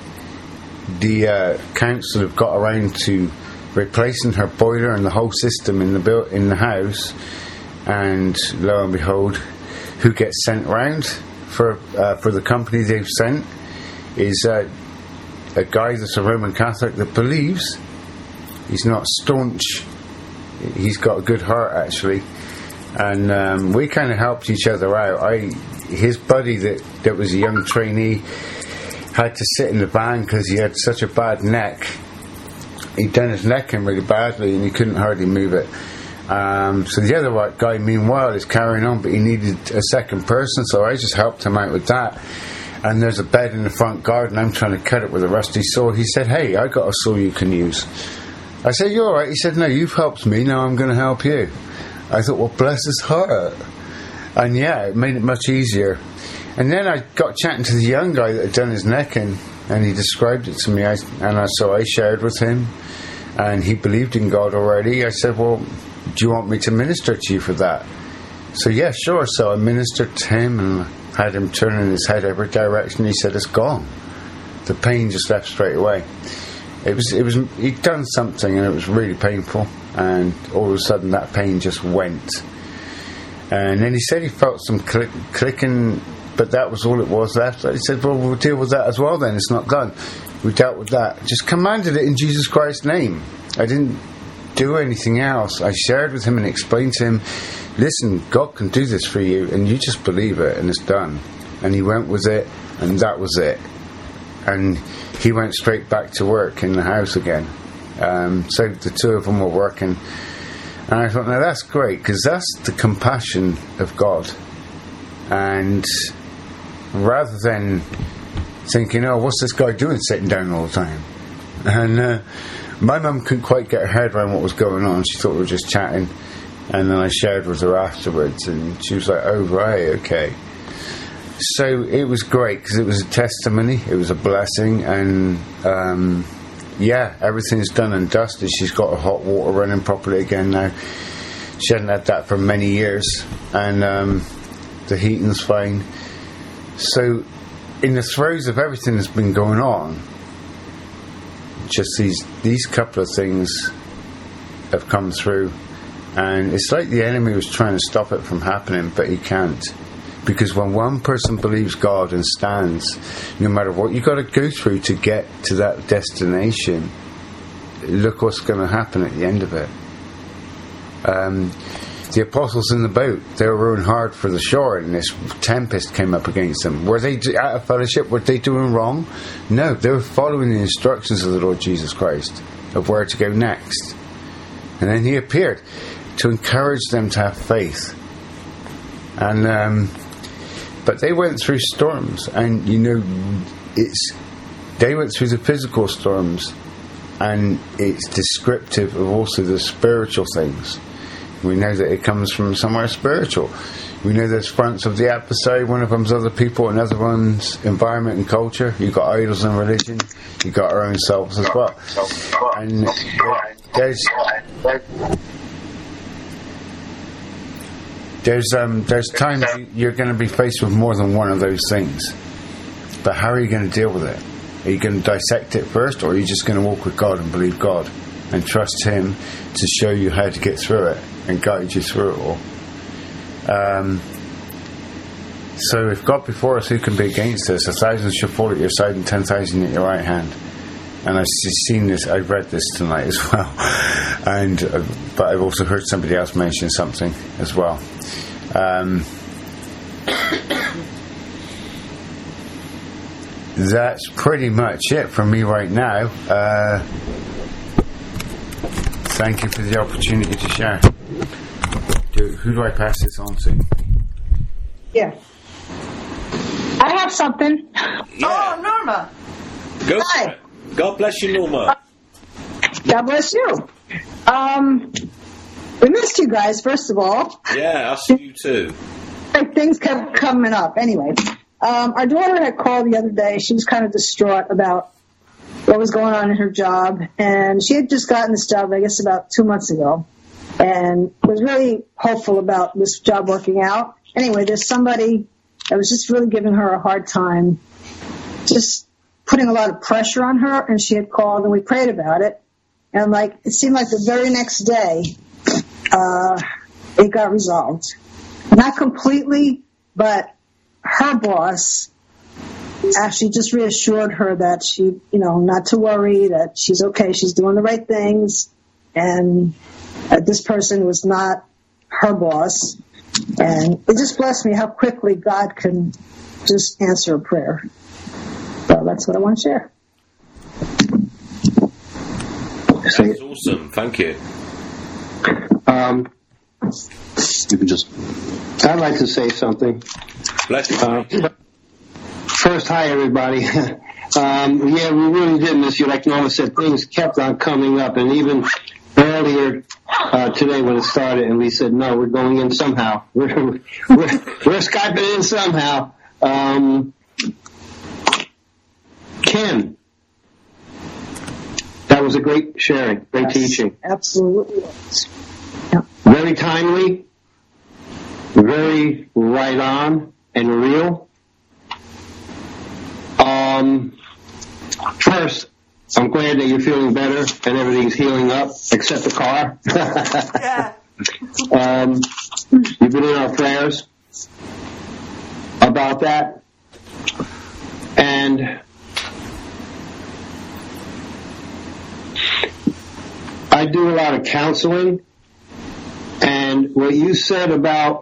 the uh, council have got around to replacing her boiler and the whole system in the built in the house. And lo and behold, who gets sent round for uh, for the company they've sent is uh, a guy that's a Roman Catholic that believes. He's not staunch. He's got a good heart, actually. And um, we kind of helped each other out. I, his buddy that, that was a young trainee had to sit in the van because he had such a bad neck. He'd done his neck in really badly and he couldn't hardly move it. Um, so the other guy, meanwhile, is carrying on, but he needed a second person, so I just helped him out with that. And there's a bed in the front garden. I'm trying to cut it with a rusty saw. He said, "Hey, I got a saw you can use." I said, "You all right?" He said, "No, you've helped me. Now I'm going to help you." I thought, well, bless his heart. And yeah, it made it much easier. And then I got chatting to the young guy that had done his necking, and he described it to me. I, and I, so I shared with him, and he believed in God already. I said, "Well, do you want me to minister to you for that?" So yeah, sure. So I ministered to him and had him turning his head every direction. He said, "It's gone." The pain just left straight away. It was, it was, he'd done something and it was really painful, and all of a sudden that pain just went. And then he said he felt some click, clicking, but that was all it was left. He said, "Well, we'll deal with that as well then, it's not done." We dealt with that. Just commanded it in Jesus Christ's name. I didn't do anything else. I shared with him and explained to him, "Listen, God can do this for you, and you just believe it, and it's done." And he went with it, and that was it. And he went straight back to work in the house again. Um, so the two of them were working. And I thought, now that's great, because that's the compassion of God. And rather than thinking, "Oh, what's this guy doing sitting down all the time?" And uh, my mum couldn't quite get her head around what was going on. She thought we were just chatting. And then I shared with her afterwards, and she was like, "Oh, right, okay." So it was great, because it was a testimony, it was a blessing, and um, yeah, everything's done and dusted. She's got her hot water running properly again now. She hadn't had that for many years, and um, the heating's fine. So in the throes of everything that's been going on, just these these couple of things have come through, and it's like the enemy was trying to stop it from happening, but he can't. Because when one person believes God and stands, no matter what you've got to go through to get to that destination, look what's going to happen at the end of it. Um, the apostles in the boat, they were rowing hard for the shore, and this tempest came up against them. Were they out of fellowship? Were they doing wrong? No, they were following the instructions of the Lord Jesus Christ of where to go next. And then he appeared to encourage them to have faith. And um, but they went through storms, and you know, it's they went through the physical storms, and it's descriptive of also the spiritual things. We know that it comes from somewhere spiritual. We know there's fronts of the adversary. One of them's other people, another one's environment and culture. You've got idols and religion. You've got our own selves as well. And there's There's um, there's times you're going to be faced with more than one of those things. But how are you going to deal with it? Are you going to dissect it first, or are you just going to walk with God and believe God and trust Him to show you how to get through it and guide you through it all? Um, so if God before us, who can be against us? A thousand shall fall at your side and ten thousand at your right hand. And I've seen this, I've read this tonight as well. And uh, but I've also heard somebody else mention something as well. Um, that's pretty much it from me right now. Uh, thank you for the opportunity to share. Do, who do I pass this on to? Yeah. I have something. Yeah. Oh, Norma. Go Hi. for it. God bless you, Norma. God bless you. Um, we missed you guys, first of all. Yeah, I see you too. Like, things kept coming up. Anyway, um, our daughter had called the other day. She was kind of distraught about what was going on in her job. And she had just gotten this job, I guess, about two months ago. And was really hopeful about this job working out. anyway, there's somebody that was just really giving her a hard time, just putting a lot of pressure on her, and she had called, and we prayed about it. And, like, it seemed like the very next day, uh, it got resolved. Not completely, but her boss actually just reassured her that she, you know, not to worry, that she's okay, she's doing the right things, and uh, this person was not her boss. And it just blessed me how quickly God can just answer a prayer. So that's what I want to share. That's awesome. Thank you. Um, you can just. I'd like to say something. Bless you. Uh, first, hi everybody. um, yeah, we really did miss you. Like Norma said, things kept on coming up, and even earlier uh, today when it started, and we said, no, we're going in somehow. We're we're, we're Skyping in somehow. Um, Ken, that was a great sharing, great Yes, teaching. Absolutely. Yeah. Very timely, very right on and real. Um, first, I'm glad that you're feeling better and everything's healing up, except the car. Yeah. um, you've been in our prayers about that. And I do a lot of counseling, and what you said about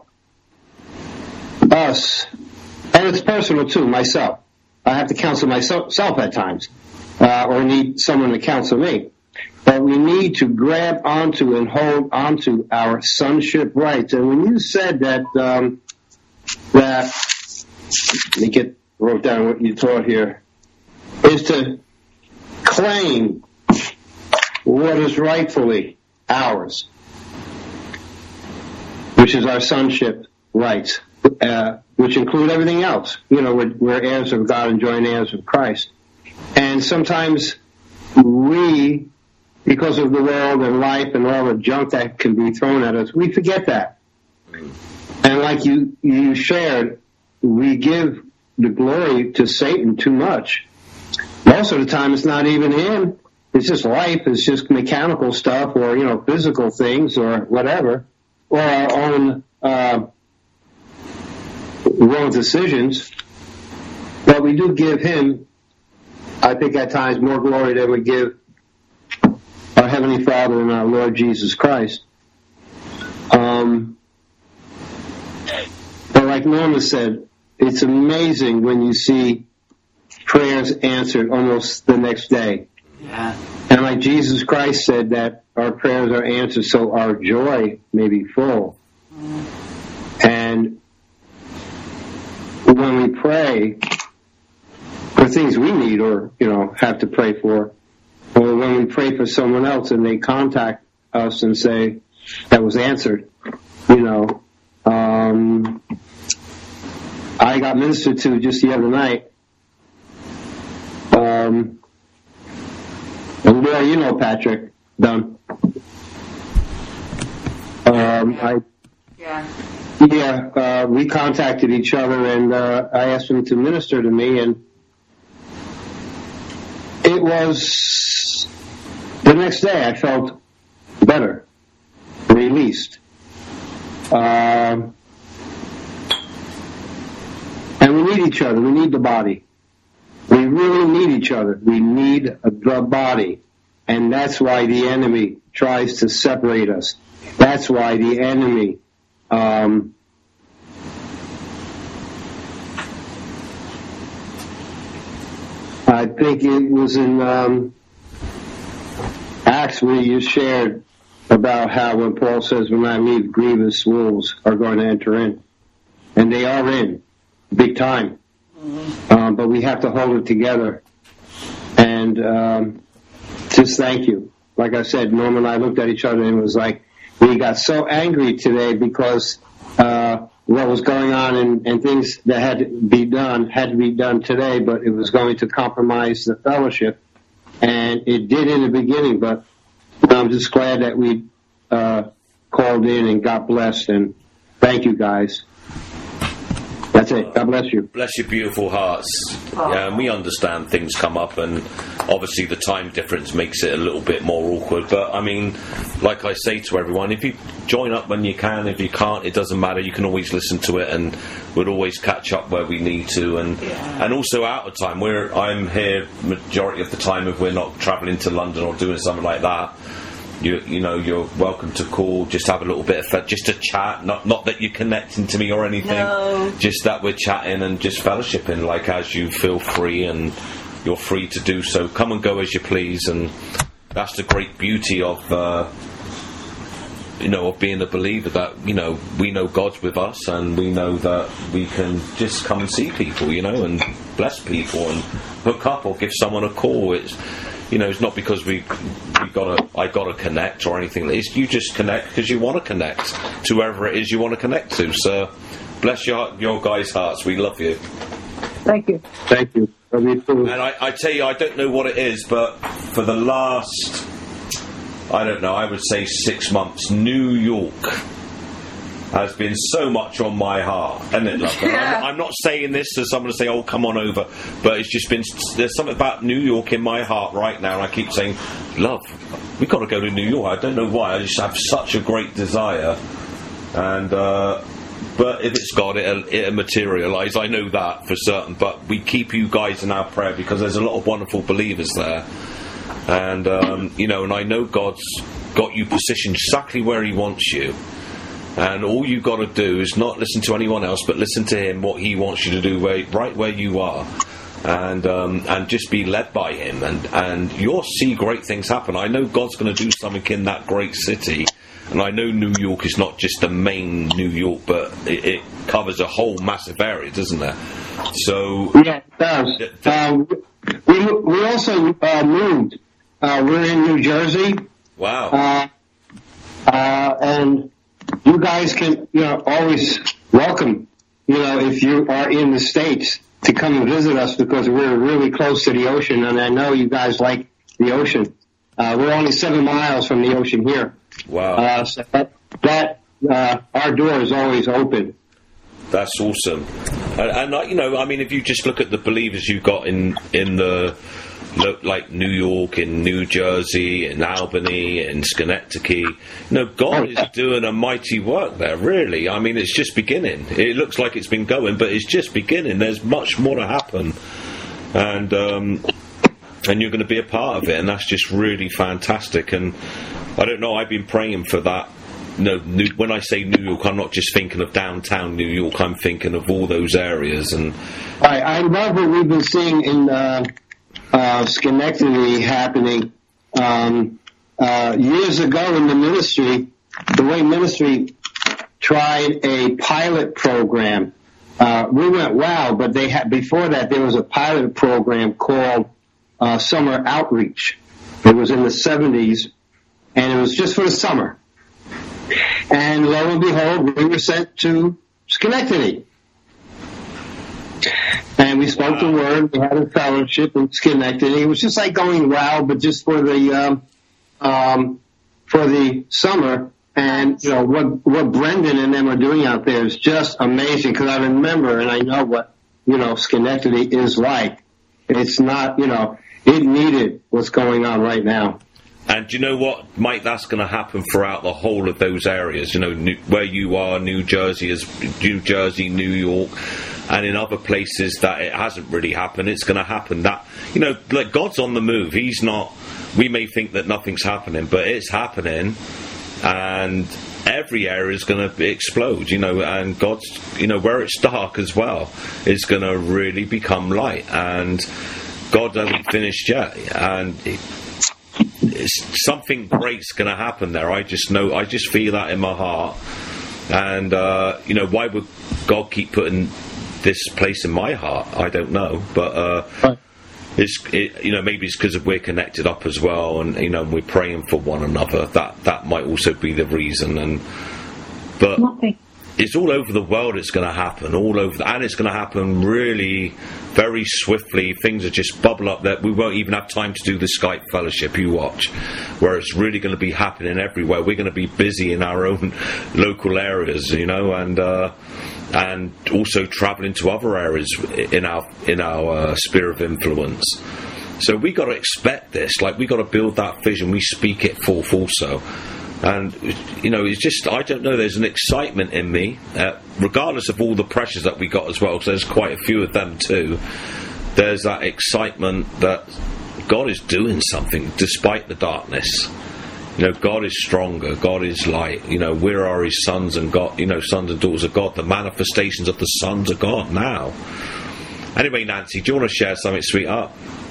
us, and it's personal too, myself. I have to counsel myself at times, uh, or need someone to counsel me. But we need to grab onto and hold onto our sonship rights. And when you said that, um, that, let me get, wrote down what you taught here, is to claim what is rightfully ours, which is our sonship rights, uh, which include everything else. You know, we're, we're heirs of God and joint heirs of Christ. And sometimes we, because of the world and life and all the junk that can be thrown at us, we forget that. And like you, you shared, we give the glory to Satan too much. Most of the time it's not even him. It's just life. It's just mechanical stuff, or, you know, physical things, or whatever, or our own uh, wrong decisions. But we do give him, I think, at times more glory than we give our Heavenly Father and our Lord Jesus Christ. Um, but like Norma said, it's amazing when you see prayers answered almost the next day. Yeah. And like Jesus Christ said that our prayers are answered so our joy may be full. Mm. And when we pray for things we need or, you know, have to pray for, or when we pray for someone else and they contact us and say that was answered, you know, um, I got ministered to just the other night. Um, and well, you know Patrick Dunn. Um, I, yeah, yeah, uh, we contacted each other, and uh, I asked him to minister to me, and it was the next day I felt better, released. Um, and we need each other. We need the body. We really need each other. We need the body. And that's why the enemy tries to separate us. That's why the enemy um, I think it was in um, Acts where you shared about how when Paul says, when I leave, grievous wolves are going to enter in. And they are in, big time. Mm-hmm. Um, but we have to hold it together. And um, just thank you. Like I said, Norma and I looked at each other and it was like, we got so angry today because uh, what was going on and, and things that had to be done had to be done today, but it was going to compromise the fellowship. And it did in the beginning, but I'm just glad that we uh, called in and got blessed. And thank you, guys. That's it. God bless you. Bless your beautiful hearts. Yeah, and we understand things come up, and obviously the time difference makes it a little bit more awkward. But I mean, like I say to everyone, if you join up when you can, if you can't, it doesn't matter. You can always listen to it, and we'll always catch up where we need to. And yeah. and also out of time, we're I'm here majority of the time if we're not travelling to London or doing something like that. You, you know, you're welcome to call, just have a little bit of fun, just to chat, not not that you're connecting to me or anything, no. Just that we're chatting and just fellowshipping, like as you feel free, and you're free to do so. Come and go as you please, and that's the great beauty of, uh, you know, of being a believer, that, you know, we know God's with us, and we know that we can just come and see people, you know, and bless people, and hook up or give someone a call. It's, you know, it's not because we we gotta I gotta connect or anything. It's you just connect because you want to connect to whoever it is you want to connect to. So, bless your your guys' hearts. We love you. Thank you. Thank you. And I, I tell you, I don't know what it is, but for the last, I don't know, I would say six months, New York has been so much on my heart, isn't it, love? I'm, I'm not saying this to someone to say, oh, come on over, but it's just been, there's something about New York in my heart right now, and I keep saying, love, we've got to go to New York. I don't know why, I just have such a great desire, and, uh, but if it's God, it'll, it'll materialise, I know that for certain, but we keep you guys in our prayer, because there's a lot of wonderful believers there, and, um, you know, and I know God's got you positioned exactly where He wants you. And all you've got to do is not listen to anyone else, but listen to Him, what He wants you to do where, right where you are. And um, and just be led by Him. And, and you'll see great things happen. I know God's going to do something in that great city. And I know New York is not just the main New York, but it, it covers a whole massive area, doesn't it? So... Yeah, it does. Th- th- uh, we, we also uh, moved. Uh, we're in New Jersey. Wow. Uh, uh, and... You guys can, you know, always welcome, you know, if you are in the States, to come and visit us, because we're really close to the ocean, and I know you guys like the ocean. Uh, we're only seven miles from the ocean here. Wow. Uh, so that, that uh, our door is always open. That's awesome. And, and uh, you know, I mean, if you just look at the believers you've got in, in the... Look, like New York, in New Jersey, in Albany, in Schenectady. You know, God is doing a mighty work there, really. I mean, it's just beginning. It looks like it's been going, but it's just beginning. There's much more to happen. And um, and you're going to be a part of it, and that's just really fantastic. And I don't know, I've been praying for that. No, New, when I say New York, I'm not just thinking of downtown New York. I'm thinking of all those areas. And I, I love what we've been seeing in... Uh Uh, Schenectady happening. Um, uh, years ago in the ministry, the way ministry tried a pilot program, uh, we went, wow, but they had, before that there was a pilot program called uh, Summer Outreach. It was in the seventies, and it was just for the summer. And lo and behold, we were sent to Schenectady. And we spoke the word, we had a fellowship in Schenectady. It was just like going wow, but just for the um, um, for the summer. And you know what what Brendan and them are doing out there is just amazing. Because I remember and I know what you know Schenectady is like. It's not you know it needed what's going on right now. And do you know what, Mike? That's going to happen throughout the whole of those areas. You know, New, where you are, New Jersey is New Jersey, New York, and in other places that it hasn't really happened. It's going to happen. That you know, like God's on the move. He's not. We may think that nothing's happening, but it's happening, and every area is going to explode. You know, and God's. You know, where it's dark as well, is going to really become light, and God hasn't finished yet, and. It, It's something great's going to happen there. I just know, I just feel that in my heart. And, uh, you know, why would God keep putting this place in my heart? I don't know. But, uh, it's, it, you know, maybe it's because we're connected up as well. And, you know, we're praying for one another. That, that might also be the reason. And, but Nothing. It's all over the world. It's going to happen all over, the, and it's going to happen really very swiftly. Things are just bubble up that we won't even have time to do the Skype fellowship. You watch, where it's really going to be happening everywhere. We're going to be busy in our own local areas, you know, and uh, and also travelling to other areas in our in our uh, sphere of influence. So we got to expect this. Like, we got to build that vision. We speak it forth also. And, you know, it's just, I don't know, there's an excitement in me, uh, regardless of all the pressures that we got as well, because there's quite a few of them too. There's that excitement that God is doing something despite the darkness. You know, God is stronger, God is light. You know, we are his sons and God, you know, sons and daughters of God, the manifestations of the sons of God now. Anyway, Nancy, do you want to share something, sweetheart?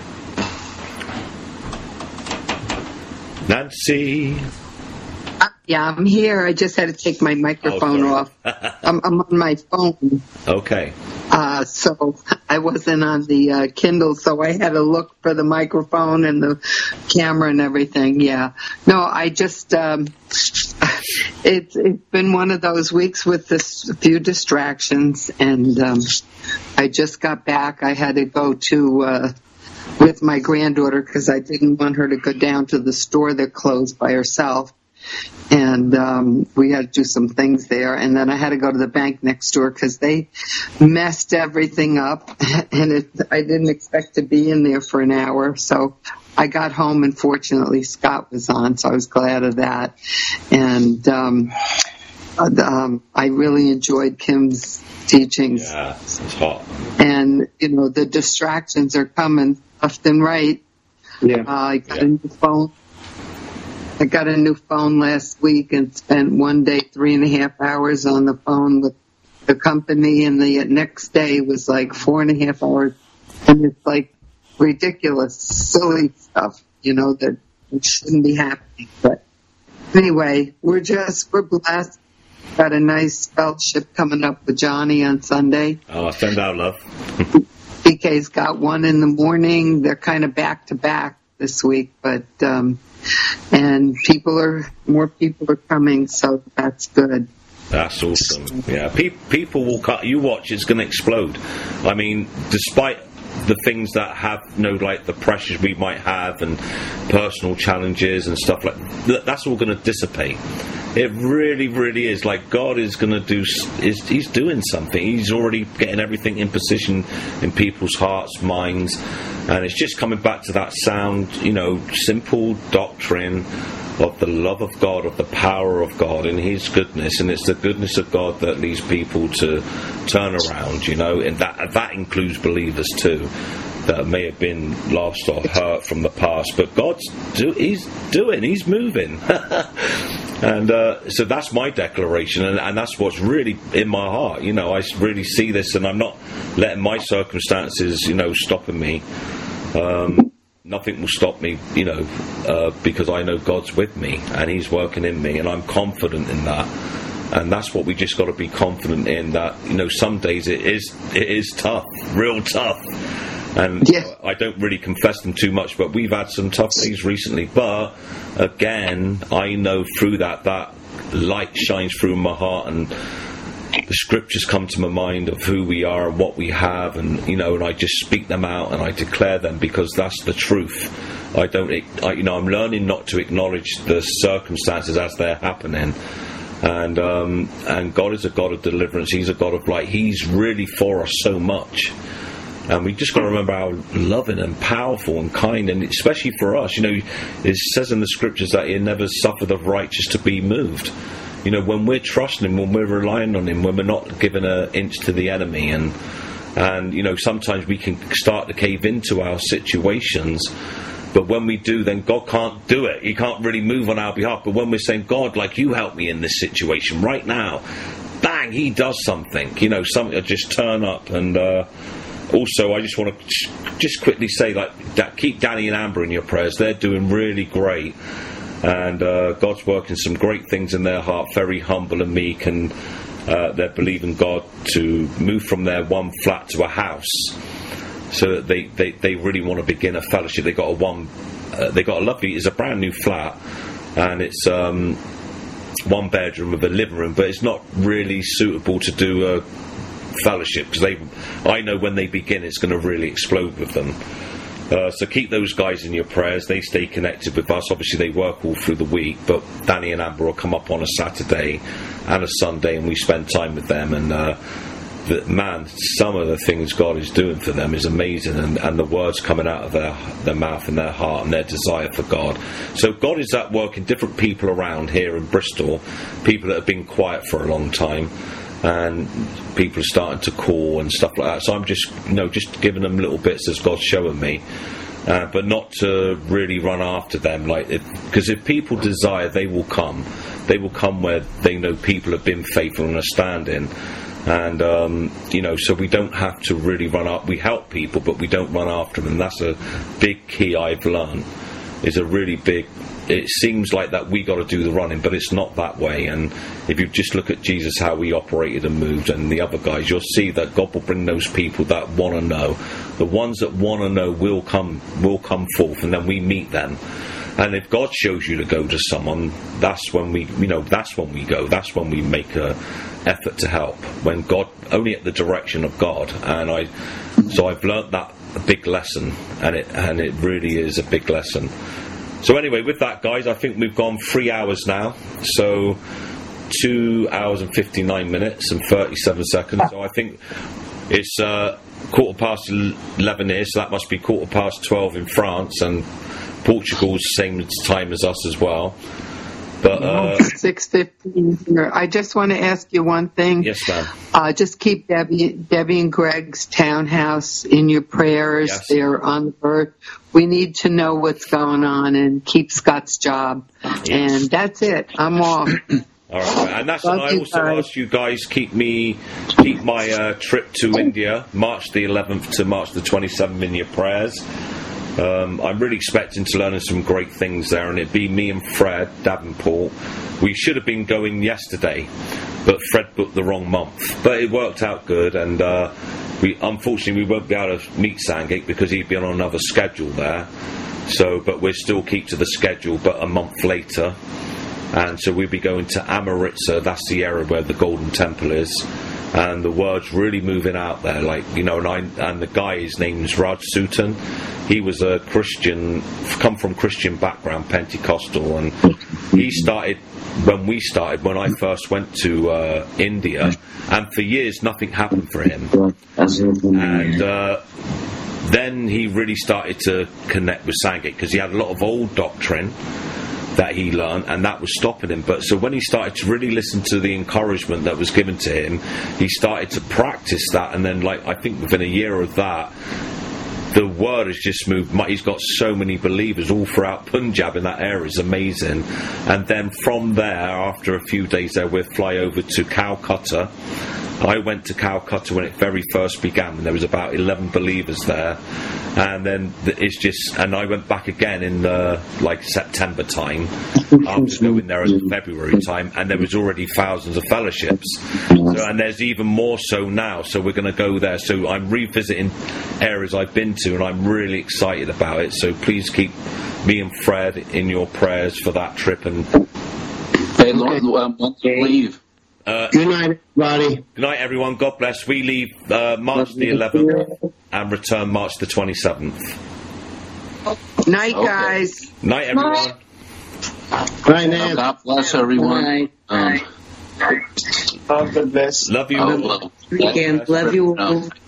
Nancy? Uh, yeah, I'm here. I just had to take my microphone oh, off. I'm, I'm on my phone. Okay. Uh, so I wasn't on the uh, Kindle, so I had to look for the microphone and the camera and everything. Yeah. No, I just, um, it's, it's been one of those weeks with this few distractions, and um, I just got back. I had to go to, uh, with my granddaughter because I didn't want her to go down to the store that closed by herself. And um, we had to do some things there. And then I had to go to the bank next door because they messed everything up. And it, I didn't expect to be in there for an hour. So I got home, and fortunately Scott was on, so I was glad of that. And um, um, I really enjoyed Kim's teachings. Yeah, it's hot. And, you know, the distractions are coming left and right. Yeah. Uh, I got yeah. a new phone. I got a new phone last week and spent one day three and a half hours on the phone with the company, and the next day was like four and a half hours. And it's like ridiculous, silly stuff, you know, that shouldn't be happening. But anyway, we're just, we're blessed. Got a nice fellowship coming up with Johnny on Sunday. Oh, send out love. B K's got one in the morning. They're kind of back to back this week, but um, and people are more people are coming, so that's good. That's awesome. Yeah, Pe- people will cut. You watch, it's going to explode. I mean, despite the things that have, you know, like the pressures we might have and personal challenges and stuff like that, that's all going to dissipate. It really, really is. Like, God is going to do, is He's doing something. He's already getting everything in position in people's hearts, minds, and it's just coming back to that sound, you know, simple doctrine of the love of God, of the power of God and His goodness. And it's the goodness of God that leads people to turn around, you know, and that that includes believers too, that may have been lost or hurt from the past. But God's do, He's doing, He's moving. And uh, so that's my declaration, and, and that's what's really in my heart. You know, I really see this, and I'm not letting my circumstances, you know, stopping me. Um, nothing will stop me, you know, uh, because I know God's with me, and He's working in me, and I'm confident in that. And that's what we just got to be confident in, that, you know, some days it is it is tough, real tough. And yeah. I don't really confess them too much, but we've had some tough days recently. But again, I know through that, that light shines through my heart, and the scriptures come to my mind of who we are and what we have, and, you know, and I just speak them out and I declare them because that's the truth. I don't, I, you know, I'm learning not to acknowledge the circumstances as they're happening. And um, and God is a God of deliverance. He's a God of light. He's really for us so much. And we just got to remember how loving and powerful and kind, and especially for us, you know, it says in the scriptures that He never suffered the righteous to be moved. You know, when we're trusting Him, when we're relying on Him, when we're not giving an inch to the enemy, and and you know, sometimes we can start to cave into our situations, but when we do, then God can't do it. He can't really move on our behalf. But when we're saying, God, like, you help me in this situation right now, bang, He does something. You know, something will just turn up. And uh, also, I just want to just quickly say, like, that, keep Danny and Amber in your prayers. They're doing really great. And uh, God's working some great things in their heart, very humble and meek, and uh, they're believing God to move from their one flat to a house, so that they, they, they really want to begin a fellowship. They got a one, uh, they got a lovely, it's a brand new flat, and it's um, one bedroom with a living room, but it's not really suitable to do a fellowship, because they, I know when they begin, it's going to really explode with them. Uh, so keep those guys in your prayers. They stay connected with us. Obviously, they work all through the week, but Danny and Amber will come up on a Saturday and a Sunday, and we spend time with them. And uh, the, man, some of the things God is doing for them is amazing, and, and the words coming out of their, their mouth and their heart and their desire for God. So God is at work in different people around here in Bristol, people that have been quiet for a long time, and people are starting to call and stuff like that. So I'm just, you know, just giving them little bits as God's showing me, uh, but not to really run after them. Like, because if, if people desire, they will come. They will come where they know people have been faithful and are standing. And um, you know, so we don't have to really run up. We help people, but we don't run after them. And that's a big key I've learned. Is a really big. It seems like that we got to do the running, but it's not that way. And if you just look at Jesus, how he operated and moved, and the other guys, you'll see that God will bring those people that want to know. The ones that want to know will come, will come forth, and then we meet them. And if God shows you to go to someone, that's when we, you know, that's when we go. That's when we make a effort to help. When God, only at the direction of God. And I, so I've learnt that a big lesson, and it and it really is a big lesson. So anyway, with that, guys, I think we've gone three hours now. So two hours and fifty-nine minutes and thirty-seven seconds. So I think it's uh, quarter past eleven here, so that must be quarter past twelve in France, and Portugal's same time as us as well. But uh, six fifteen here. I just want to ask you one thing. Yes, ma'am. Uh, just keep Debbie, Debbie and Greg's townhouse in your prayers. Yes. They're on the verge. We need to know what's going on and keep Scott's job. Yes. And that's it. I'm off. All right, and that's Love and I you also guys. ask you guys keep me keep my uh, trip to India, March the eleventh to March the twenty-seventh, in your prayers. Um, I'm really expecting to learn some great things there, and it'd be me and Fred Davenport. We should have been going yesterday, but Fred booked the wrong month. But it worked out good, and uh, we unfortunately we won't be able to meet Sandgate because he'd be on another schedule there. So, but we'll still keep to the schedule, but a month later. And so we'll be going to Amritsar. That's the area where the Golden Temple is. And the word's really moving out there, like, you know, and, I, and the guy, his name's Raj Sutton. He was a Christian, come from Christian background, Pentecostal, and he started, when we started, when I first went to uh, India, and for years nothing happened for him. And uh, then he really started to connect with Sandgate, because he had a lot of old doctrine that he learned, and that was stopping him. But so when he started to really listen to the encouragement that was given to him, he started to practice that, and then, like, I think within a year of that, the word has just moved. He's got so many believers all throughout Punjab in that area. It's amazing. And then from there, after a few days there, we'll fly over to Calcutta. I went to Calcutta when it very first began, and there was about eleven believers there. And then it's just, and I went back again in the, like, September time, after going there in February time, and there was already thousands of fellowships. So, and there's even more so now, so we're going to go there. So I'm revisiting areas I've been to, and I'm really excited about it. So please keep me and Fred in your prayers for that trip. And hey, Lord, um, when do you leave? Uh, good night, everybody. Good night, everyone. God bless. We leave uh, March the eleventh and return March the twenty-seventh. Night, Okay. guys. Night, everyone. Right now. God bless everyone. Um, God bless. Love you. oh, well, Weekend. Love you all.